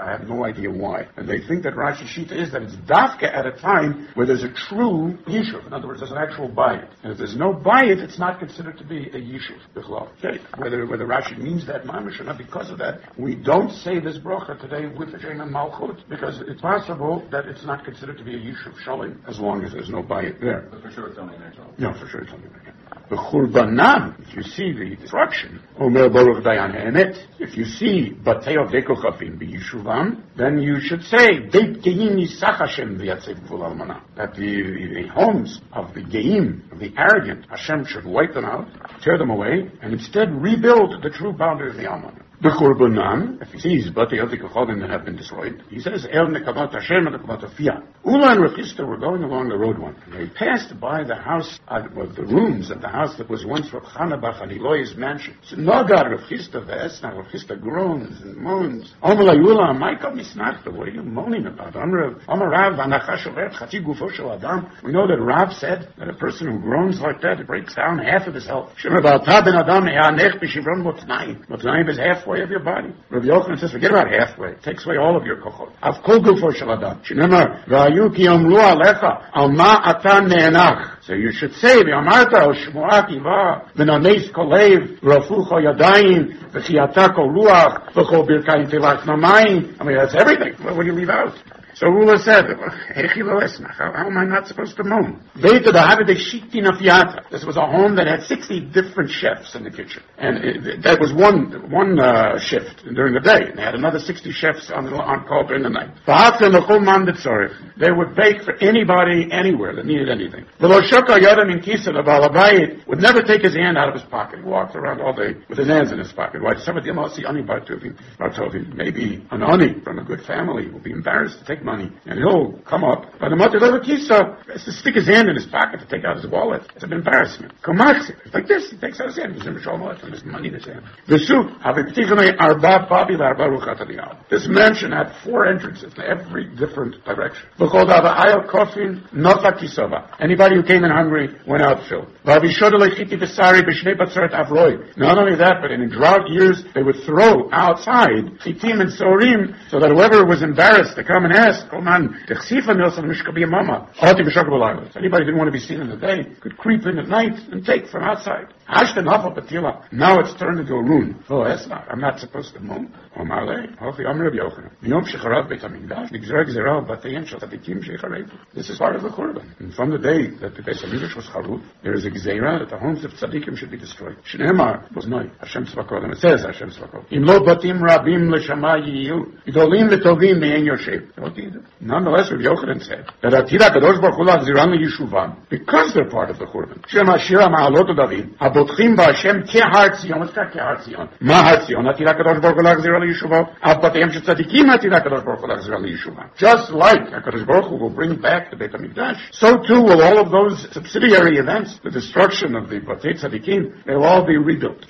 I have no idea why. And they think that Rashi Shita is that it's dafka at a time where there's a true yishuv. In other words, there's an actual bayit. And if there's no bayit, it's not considered to be a yishuv. Okay. Whether whether Rashi means that mamish or not, because of that, we don't say this bracha today with the Shein and Malchut, because it's possible that it's not considered to be a yishuv shalim as long as there's no bayit there. But for sure it's only an exile. No, for sure it's only an exile. The Churbanam, if you see the destruction, Omer Baruch Dayan Ha'emet, if you see Batei Avdeko Chafim B'Yishuvam, then you should say, Beit Geim Yisach Hashem V'Yatzev Gvul Almana, that the, the homes of the Geim, of the arrogant, Hashem should wipe them out, tear them away, and instead rebuild the true boundary of the Almana. The Churbanam, if he sees Batei Avdeko Chafim that have been destroyed, he says, El Nekavat Hashem and Nekavat Afia. Ula and Rav Chisda were going along the road one, and they passed by the house, uh, well, the rooms of the house that was once Rav Chana Bar Chaniloi's mansion. So Nogar Rav Chisda Ve'esna, Rav Chisda groans and moans. Omer Layula, Maika Misnachta, what are you moaning about? Omer Rav, Anachash Overt, Chati Gufo Shel Adam. We know that Rav said that a person who groans like that, it breaks down half of his health. Shema Ba'ata Ben Adam E'anech B'Shivron Motnayim. Motnayim is halfway of your body. Rav Yochanan says, forget about halfway. It takes away all of your kochot. Av Kol Gufo Shel Adam. Shnema, V'ayu Ki Yomlu Alecha, Al Ma Ata Ne'enach. So you should say, V'amarta O Shmu'a Kiva, V'naneis Kolev, V'rafucho Yadayim, V'chiyata Kol Ruach, V'chol Birkayim Tevach Namayim. I mean, that's everything. What would you leave out? So Rula said, how, how am I not supposed to moan? This was a home that had sixty different chefs in the kitchen. And it, that was one one uh, shift during the day. And they had another sixty chefs on, on call during the night. They would bake for anybody, anywhere that needed anything. The Balabait would never take his hand out of his pocket. He walked around all day with his hands in his pocket. Why? Maybe an ani from a good family will be embarrassed to take money, and he'll come up, but the mother of Kisa has to stick his hand in his pocket to take out his wallet. It's an embarrassment. It's like this. He takes out his hand. He's in his wallet and there's money in his hand. This mansion had four entrances in every different direction. Anybody who came in hungry went out filled. Not only that, but in drought years, they would throw outside chitim and sorim so that whoever was embarrassed to come and ask, so anybody who didn't want to be seen in the day could creep in at night and take from outside. Now it's turned into a room. Oh, that's not. I'm not supposed to moan. And from the day that the Beis HaMikdash was charut, there is a gzeira that the homes of tzaddikim should be destroyed. Shneimar was noi, Hashem Tzvakot, and it says Hashem Tzvakot. Im lo batim rabim l'shama yiyu, idolim v'tovim me'en yoshev. Nonetheless, Rav Yochanan said that Atira Kadosh Baruch Hu lachziran liyishuvam, because they're part of the Churban. Shem Ashira Ma'alot David, habotchim ba'Hashem ke'har Tzion. What's that ke'har Tzion? Ma'har Tzion, Atira Kadosh Baruch Hu lachziran liyishuvam, av batayim shel tzadikim Atira Kadosh Baruch Hu lachziran liyishuvam. Just like Kadosh Baruch Hu will bring back the Beit HaMikdash, so too will all of those subsidiary events, the destruction of the Batei Tzadikim, they'll all be rebuilt.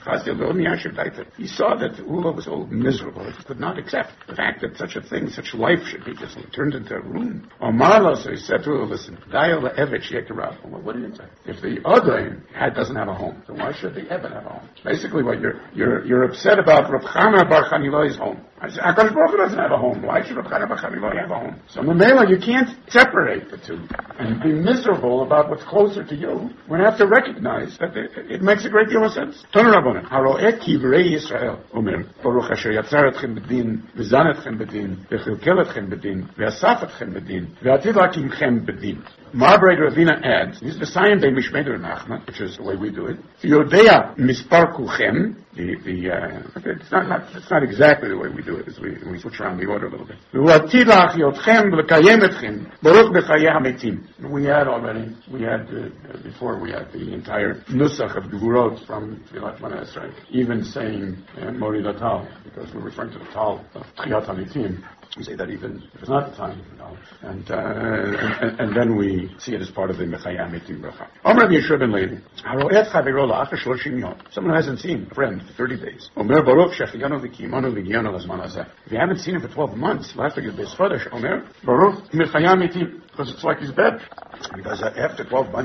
He saw that Ula was so miserable, he could not accept the fact that such a thing, such life should be just turned into a room. Marla, so he said to her, listen, well, what do you say? If the other had, doesn't have a home, then why should the Eben have a home? Basically, what you're you're you're upset about Rav Chana Bar Chaniloi's home. I said, HaKadosh Baruch Hu doesn't have a home. Why should Rav Chana Bar Chaniloi have a home? So Mamela, you can't separate the two and be miserable about what's closer to you. We have to recognize that it, it makes a great deal of sense. Tonu Rabbanan, Haro'eh kivrei Yisrael, Omer, Baruch Asher yatzar etchem bedin, v'zan etchem bedin, v'chilkel etchem bedin, v'asaf etchem bedin, v'ativ hakimchem bedin. Marbraid Ravina adds, this is the Sayan Bei Mishmeder Nachman, which is the way we do it. Yodea mispar kulchem, the, the, uh, it's not, not, it's not exactly the way we do it, as we, we switch around the order a little bit. V'atilach yotchem v'kayem etchem, baruch b'chayeh hametim. We had already, we had, uh, before we had the entire nusach of Gevurot from Tfilat Shmona Esrei, even saying uh, Mori Latal, because we're referring to the Tal of Tchiyat HaMetim. We say that even if it's not the time, you know, and, uh, and, and then we see it as part of the Mechayah Metim Bracha. Omer Yeshua ben Levi, Haro'et Chaviro la'achar shloshim yom. Someone who hasn't seen a friend for thirty days. Omer Baruch shechiganu v'kimanu v'giyanu l'zman hazeh. If you haven't seen him for twelve months, we'll have to give this Chodesh. Omer Baruch Mechayah Metim, because it's like his bed. Because after twelve months,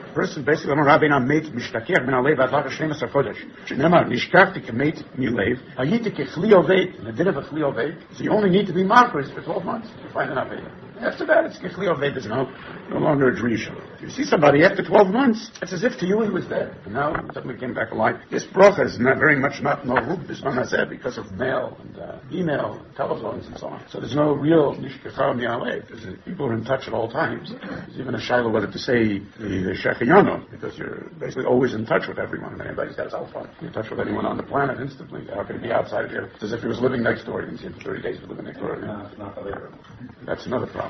person basically, I'm a rabbi, I'm made mishtakir, min alev, adlach Hashem es HaKodesh. Shenema, nishkachti kemeit milev, hayiti kechli oved, and the din of a chli oved, so you only need to be markers for twelve months to find an aveda. After that, it's kechli oved, is no, no longer a drisha. If you see somebody after twelve months, it's as if to you he was dead. And now, he suddenly came back alive. This bracha is not very much not no this one has said because of mail and uh, email, telephones and so on. So there's no real nishkecha mi'alev. People are in touch at all times. There's even a shiloh whether to say the, the shechiyono, because you're basically always in touch with everyone. If anybody's got a cell phone, you're in touch with anyone on the planet instantly. How can he be outside of here? It's as if he was living next door. You can see him for thirty days living next door. No, it's not That's another problem.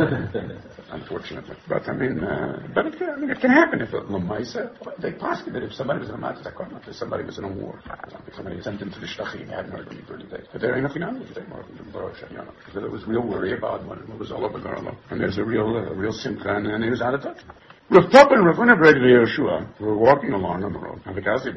Unfortunately. But I mean, uh, but it can, I mean, it can happen if it Lamaisa. They possibly that if somebody was in a matzah, if somebody was in a war, if somebody was sent into the Shtachim, hadn't heard from thirty days. But there ain't nothing on it today, more than Baruch Hashem. So there was real worry about what, what was all over Garlo. And there's a real, uh, real simcha, and, and he was out of touch. Rav Top and Rav Huna Bereder Yehoshua were walking along on the road,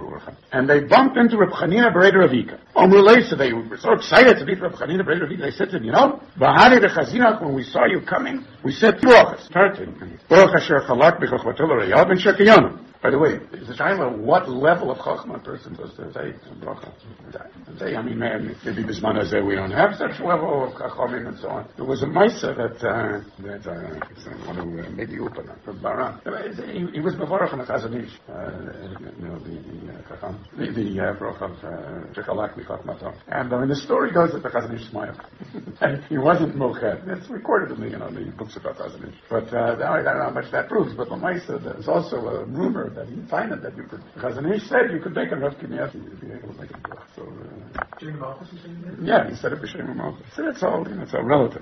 and they bumped into Rav Chanina Bereder Avika. Omrulei, so they were so excited to meet Rav Chanina Bereder Avika, they said to him, you know, Bahari Bechazinach, when we saw you coming, we said two brachas. Baruch Asher Chalak B'Chochmato L'Rayav and Shekiyanu. By the way, is the Shaila what level of Chachma a person does to say bracha? Say, I mean, man, maybe Bisman Hazeh we don't have such level of Chachamim and so on. There was a Maisa that, uh, that, uh, one of, uh, maybe Upana, from Baran. He, he was Bavarach on the Chazon Ish, uh, you know, the, the, uh, Chacham, the, the, uh, bracha of, uh, Shechalak B'Chochmato. And, I mean, the story goes that the Chazon Ish smiled. And he wasn't Moched. It's recorded in the, you know, the books about Chazon Ish. But, uh, I don't know how much that proves, but the Maisa, there's also a rumor that he find it that you could, because he said you could make a Rav Kimiyafi, you'd be able to make it. So, uh, yeah, he said it b'shem Malchus. So it's all, you know, it's all relative.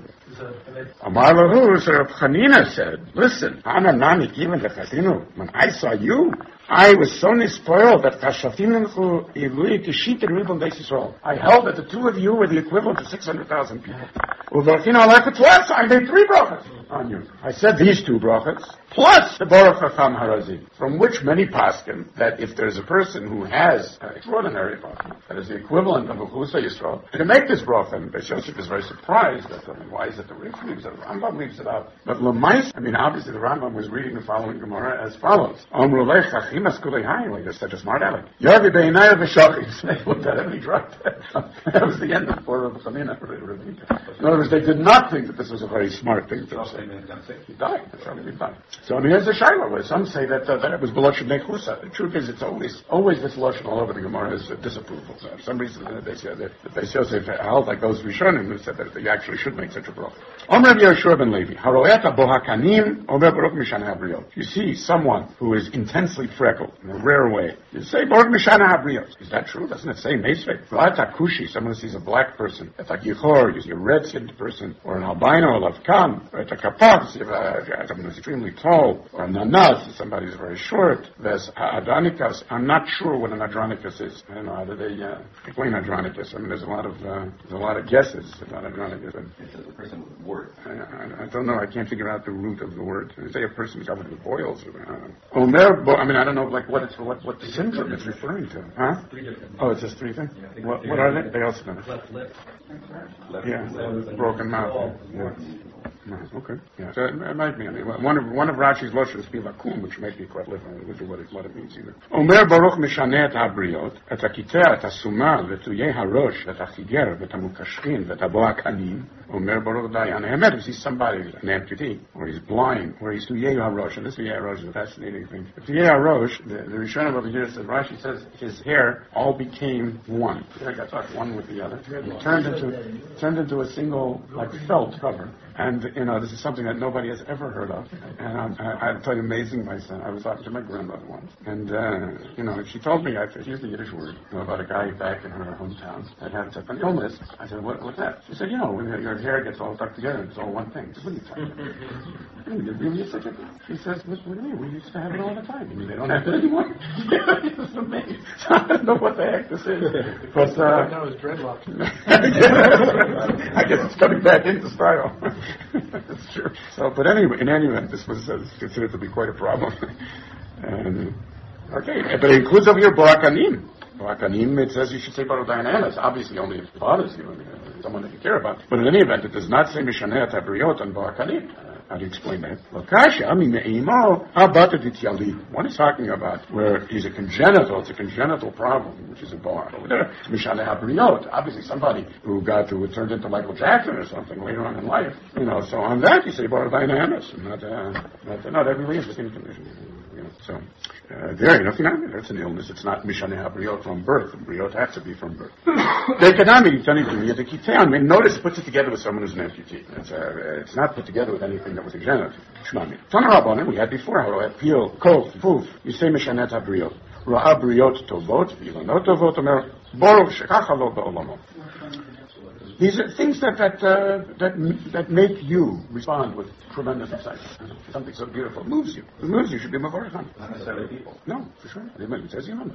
Amar Lahu, so Rav Chanina said, listen, Ana Nani Kivan Lechazinu, when I saw you, I was so spoiled that I held that the two of you were the equivalent of six hundred thousand people. I made three brachas on you. I said these two brachas, plus the Baruch Chacham Harazi, from which many paskin that if there's a person who has an extraordinary bracha, that is the equivalent of a Chusa Yisrael, to make this bracha, and Beis Yosef is very surprised that, I mean, why is it the Rif leaves it, the Rambam leaves it out. But Lamais, I mean, obviously the Rambam was reading the following Gemara as follows. Like they're such a smart aleck. Yavi Beinaya V'Shachis. They looked at him and he dropped it. That was the end of the Torah of Chanina. In other words, they did not think that this was a very smart thing to say. He died. That's how he died. So I mean, there's a shiloh where some say that uh, that it was B'Loshen Nechusa. The truth is, it's always always this Loshen all over the Gemara is uh, disapproval. So for some reason, uh, they say that the Beis Yosef held like those Rishonim who said that they actually should make such a bracha. Omer Yehoshua ben Levi. Haroeta Bohakanim Omer Baruch Mishana Habriot. You see someone who is intensely freckled in a rare way. You say Baruch Mishana Habriot. Is that true? Doesn't it say Meisvei? V'ata Kushi. Someone who sees a black person. It's like Yichor. You see a red-skinned person, or an albino, or a Lavkam, or a Kapach. You see someone who's extremely tall, or a Nanas. Somebody who's very short. There's Adonikas. I'm not sure what an Adronikas is. I don't know how do they uh, explain Adronikas. I mean, there's a lot of uh, there's a lot of guesses about Adronikas. It's a person with word. I, I, I don't know. I can't figure out the root of the word. They say a person is covered with boils. Or, uh, Omer, bo- I mean, I don't know, like what it's what what the syndrome it's referring to. Huh? Oh, it's just three things. Yeah, what, what are they? They also know. Left lip. Left yeah, lip. Broken mouth. Yeah. Nice. Okay. Yeah. So it, it might be. I mean, one of one of Rashi's loshes is bivakum, which might be quite different with what it what it means either. Omer Baruch mishaneh et habriot et hakitzeh et hasuma vetuyei harosh et hachiger et hamukashrin et haboak anim. Omer Baruch dayan. Hemed, if he's somebody who's an amputee or he's blind or he's tuyei harosh, and this tuyei harosh is a fascinating thing. The tuyei harosh, the the Rishonim over here says Rashi says his hair all became one. I got like one with the other. It turned into turned into a single like felt cover. And, you know, this is something that nobody has ever heard of. And I'm, I, I'll tell you, amazing, my son. I was talking to my grandmother once. And, uh, you know, she told me, I said, here's the Yiddish word, you know, about a guy back in her hometown that had an illness. I said, what, what's that? She said, you know, when your hair gets all tucked together, it's all one thing. I said, what are you talking about? You really used to get it? She says, what, what do you mean? We used to have it all the time. You mean they don't have it anymore? It's amazing. So I don't know what the heck this is. But, uh... No, it's dreadlock. I guess it's coming back into style. That's true. So, but anyway, in any event, this was uh, considered to be quite a problem. and, okay, but it includes over here Barakanim. Barakanim, it says you should say Baruch Dayanan. Obviously only if it bothers you, I mean, someone that you care about. But in any event, it does not say Mishaneh Tabriot and Barakanim. Uh, How do you explain that? L'kasha, I mean, me'imo, abata dityali. One is talking about where he's a congenital, it's a congenital problem, which is a bar. Over there, it's mishane habriot. Obviously, somebody who got to, who turned into Michael Jackson or something later on in life. You know, so on that, you say bar dynamics, not, uh, not, not every interesting condition. You know, so, uh, there, you know, that's an illness. It's not mishane habriot from birth. Briot has to be from birth. The economic, I mean, notice it puts it together with someone who's an amputee. It's, uh, it's not put together with anything that was examined. Shmami. Tanarabon, we had before, how peel, kol, fuf, you say mishanet habriot. Ra'a briot tovot, vilanot tovot, omer, borov shekacha lo ba'olamo. These are things that that uh, that that make you respond with tremendous excitement. Something so beautiful moves you. It moves you. Should be mavarich on. Not necessarily people. No, for sure. It says you know.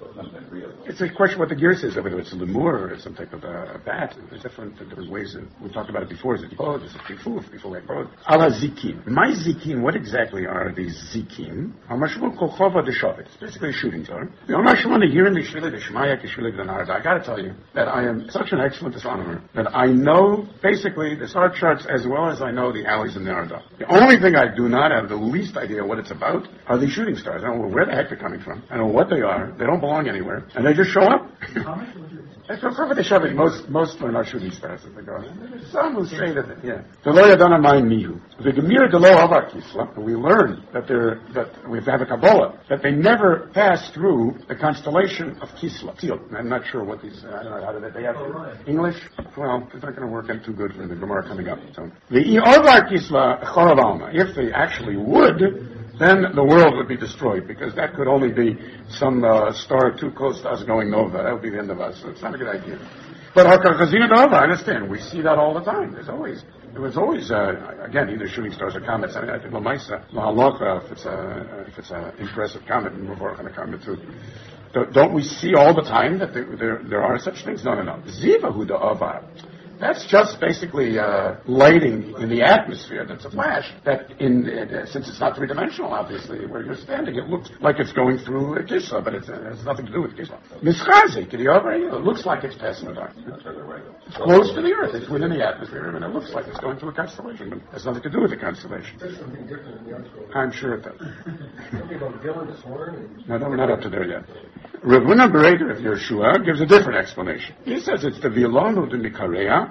It's a question what the gear says, whether it's a lemur or some type of a bat. There's different different ways. That we talked about it before. Is it oh, this is kifuf, before we brought ala zikin. My zikin. What exactly are these zikin? Amashmu kolchova deshavet. It's basically a shooting star. The amashmu here in the shvile the shmaya kishvile the narada. I got to tell you that I am such an excellent astronomer that I know basically the star charts as well as I know the alleys in the Arda. The only thing I do not have the least idea what it's about are these shooting stars. I don't know where the heck they're coming from. I don't know what they are. They don't belong anywhere. And they just show up. That's what they shove it. Most, most are not shooting stars as they go. There's some who say that, yeah. The lo yadana ma'im mihu. The gemir de lo avar kisla. We learn that they're, that we have a Kabbalah, that they never pass through the constellation of Kisla. I'm not sure what these, I don't know how do they, they have English? Well, it's not going to work out too good for the Gemara coming up. So, the avar kisla choravalma. If they actually would, then the world would be destroyed, because that could only be some uh, star too close to us going nova. That would be the end of us. So it's not a good idea. But Hakachazina Nova, I understand. We see that all the time. There's always, it was always, uh, again, either shooting stars or comets. I mean, I think Lamaisa, Lahalocha, if it's a, if it's an impressive comet, and Mavorach on a comet too. Don't we see all the time that there, there, there are such things? No, no, no. Ziva Huda Avar. That's just basically uh, lighting in the atmosphere. That's a flash. That, in uh, since it's not three-dimensional, obviously, where you're standing, it looks like it's going through a Kisla, but it's, uh, it has nothing to do with Kisla. Mischazik, it looks like it's passing the dark. It's close to the Earth. It's within the atmosphere, and it looks like it's going through a constellation, but it has nothing to do with the constellation. There's something different in the article. I'm sure it does. Something about Gillen this morning. No, no, we're not up to there yet. Ravuna Bereger of Yeshua gives a different explanation. He says it's the Vilonu de Mikareya.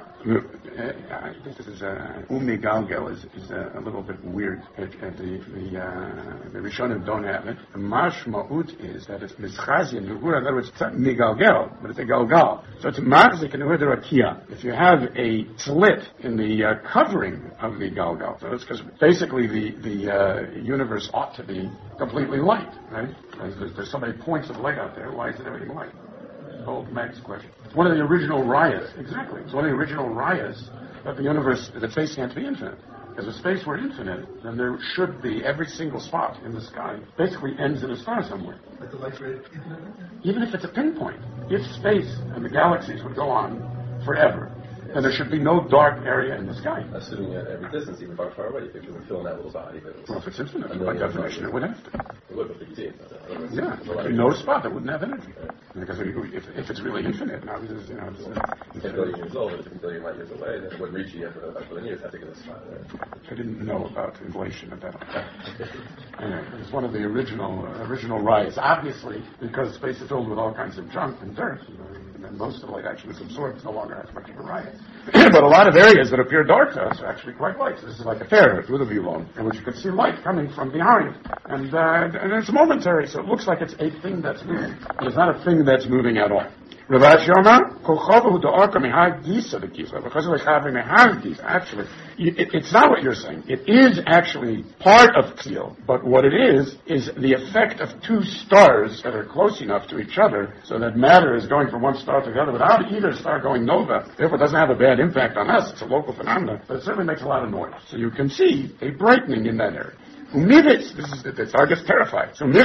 I think this is uh, Umi Galgel is, is uh, a little bit weird. Uh, the the, uh, the Rishonim don't have it. The Mashma'ut is that it's Mischazi and Nuhura. In other words, it's not Migalgel, but it's a Galgal. So it's Machzik and Nuhura Rakia. If you have a slit in the uh, covering of the Galgal, so it's because basically the the uh, universe ought to be completely light, right? There's, there's so many points of light out there. Why is it everything light? Old Max question. It's one of the original rayas. Exactly. It's one of the original rayas that the universe, that space can't be infinite. Because if space were infinite, then there should be every single spot in the sky basically ends in a star somewhere. Like the light rate infinite? Even if it's a pinpoint. If space and the galaxies would go on forever, then there should be no dark area in the sky. Assuming at every distance, even far, far away, you think it would fill in that little body. But well, if it's infinite, by definition, it would have to. It would, but you see it. Yeah, there'd be no spot that wouldn't have energy. Because if, if it's really infinite, now it's, you know, it's uh, ten billion years old, it's a billion light years away, then it wouldn't reach you after a billion years. Have to get a spot there. I didn't know about inflation at that time. Anyway, it's one of the original uh, original riots. Obviously, because space is filled with all kinds of junk and dirt, you know, and most of the light actually is absorbed, it's no longer as much of a riot. But a lot of areas that appear dark to us are actually quite light. So this is like a fair through the view in which you can see light coming from behind. And, uh, and it's momentary, so it looks like it's a thing that's moving. It's not a thing that's moving at all. Ravash Yoma, Kolchova Hudaarka Mehag Gisa the Gisa, because of having Mehag Gisa. Actually, it, it's not what you're saying. It is actually part of Ksil, but what it is, is the effect of two stars that are close enough to each other so that matter is going from one star to the other without either star going nova. Therefore, it doesn't have a bad impact on us. It's a local phenomenon, but it certainly makes a lot of noise. So you can see a brightening in that area. This is the star gets terrified. So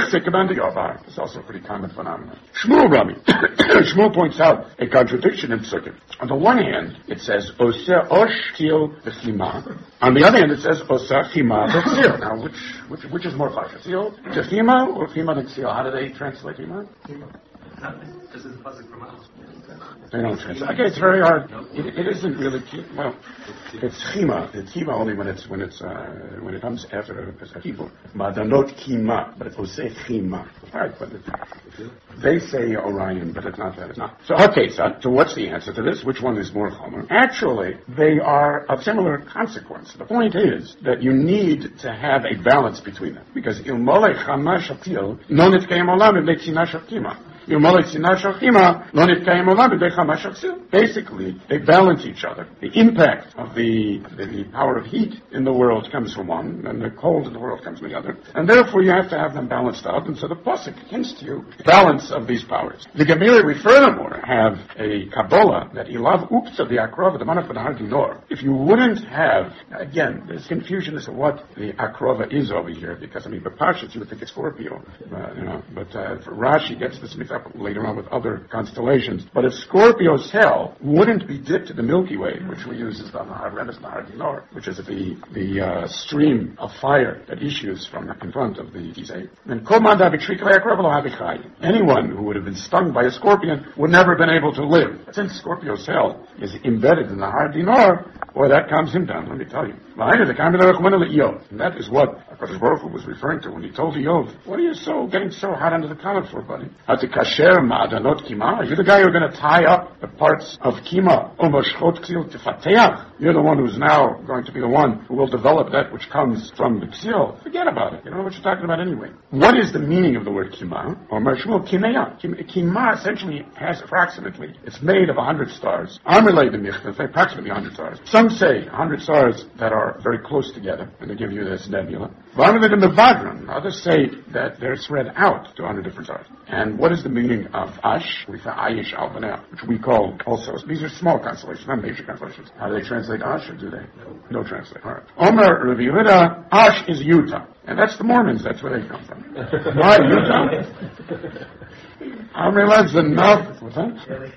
it's also a pretty common phenomenon. Shmuel Rami. Shmuel points out a contradiction in Psukim. On the one hand, it says Oseh Osh Kil B'Chima. On the other hand, it says Oseh Chima B'Chil. Now, which which which is more far? Chil B'Chima or Chima B'Chil? How do they translate Chima? This is a pasuk from us. They don't translate. Okay, it's very hard. It, it isn't really. Well, it's chima. It's chima only when it's when it's uh, when it comes after a people. Madanot kima, but it will say chima. All right, but it, they say Orion, but it's not that. It's not. So okay, so, so what's the answer to this? Which one is more chomer? Actually, they are of similar consequence. The point is that you need to have a balance between them, because ilmole chama shatil non itkayem olam b'tzina shakima. Basically, they balance each other. The impact of the, the, the power of heat in the world comes from one, and the cold in the world comes from the other. And therefore, you have to have them balanced out. And so the pasuk hints to you the balance of these powers. The Gemara, we furthermore have a Kabbalah that ilav ukta the akrova the manaf har dinor. If you wouldn't have, again, there's confusion as to what the akrova is over here, because I mean, but Parshas you would think it's Scorpio, uh, you know. But uh, Rashi gets this mixed up later on with other constellations. But if Scorpio's tail wouldn't be dipped to the Milky Way, which we use as the Nahar Remes Nahar Dinor, which is the the uh, stream of fire that issues from in front of the Gizeh, then anyone who would have been stung by a scorpion would never have been able to live. Since Scorpio's tail is embedded in the Nahar Dinor, boy, that calms him down, let me tell you. And that is what HaKadosh Baruch Hu was referring to when he told Eov, what are you so getting so hot under the collar for, buddy? You're the guy who's going to tie up the parts of kima. You're the one who's now going to be the one who will develop that which comes from the ksil. Forget about it. You don't know what you're talking about anyway. What is the meaning of the word kima? Or marshmul kimeya. Kima essentially has approximately, it's made of a hundred stars. Amirlei the michvah, approximately a hundred stars. Some say a hundred stars that are very close together, and they give you this nebula. Others say that they're spread out to a hundred different stars. And what is the meaning of Ash, with the Ayish Albanel, which we call also, these are small constellations, not major constellations. How do they translate Ash, or do they? No translate. All right. Omer Rav Yehuda, Ash is Utah. And that's the Mormons, that's where they come from. Why Utah? Amrilad's enough. What's that?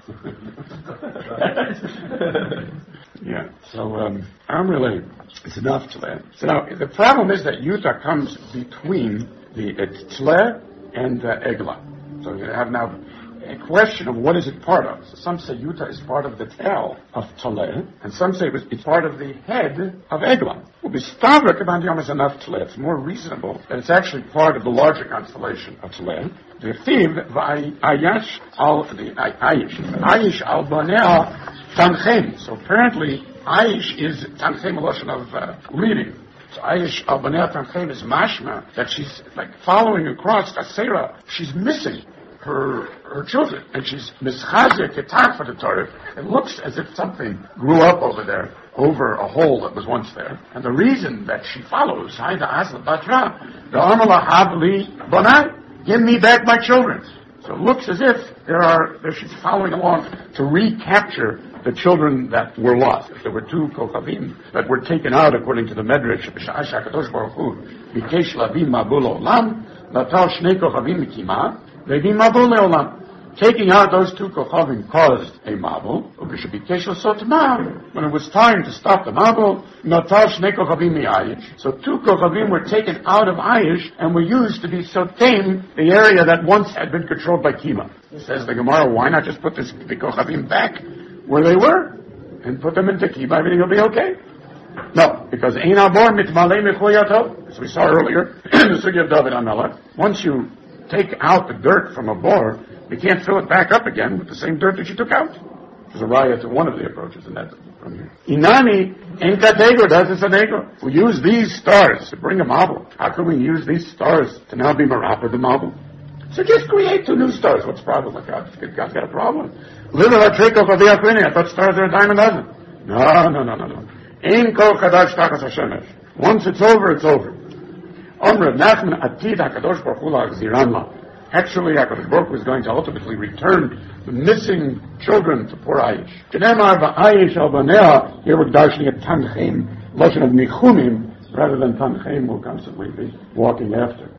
Yeah, so um, Amrilad is enough to that. So now, the problem is that Utah comes between the Tle and the Eglah. So you have now a question of what is it part of. So some say Utah is part of the tail of Tle, and some say it's part of the head of Eglah. Well, Bistavra Kabandiyom is enough Tle. It's more reasonable that it's actually part of the larger constellation of Tle. The Thiv Ayash al the Ayish Ayish al Banel Tanchem. So apparently Ayish is Tanchem, a lotion of uh, leading. So Ayish al Banel Tanchem is mashma that she's like following across Kasera. She's missing her her children, and she's mischazer ketar for the Torah. It looks as if something grew up over there, over a hole that was once there. And the reason that she follows, Haida Asla Batra, the Amala Havli Bonai, give me back my children. So it looks as if there are there she's following along to recapture the children that were lost. There were two Kochavim that were taken out according to the Medrash of B'sha'asha Kadosh Baruch Hu. Bikesh Lavim Mabul Olam, Latal Shnei Kochavim Mikima, Levim Mabul Leolam. Taking out those two Kochavim caused a Mabul. When it was time to stop the Mabul, Natal Shnei Kochavim Mi'ayish. So two Kochavim were taken out of Ayish and were used to be Sotem, the area that once had been controlled by Kima. Says the Gemara, why not just put this, the Kochavim back where they were and put them into Kima? Everything will be okay. No, because Ein Abor Mitmalei Mechoyato, as we saw earlier in the Sugya of David HaMelech, once you take out the dirt from a bore, you can't fill it back up again with the same dirt that you took out. There's a raya to one of the approaches, and that's from here. Inani Enkatego, that's a Sanego. We use these stars to bring a marble. How can we use these stars to now be Marapa the marble? So just create two new stars. What's the problem with God? God's got a problem. Little a trick of the Aquinia. I thought stars are a dime a dozen. No, no, no, no, no. Ein kol chadash takas Hashemesh. Once it's over, it's over. Omra Nachman Atid HaKadosh Baruch Hu La'achziran. Actually, HaKadosh Baruch Hu is going to ultimately return the missing children to poor Ayish. Kenemar v'Ayish al Banea, here we're dashing at Tanchem, lotion of Nichumim, rather than Tanchem will constantly be walking after.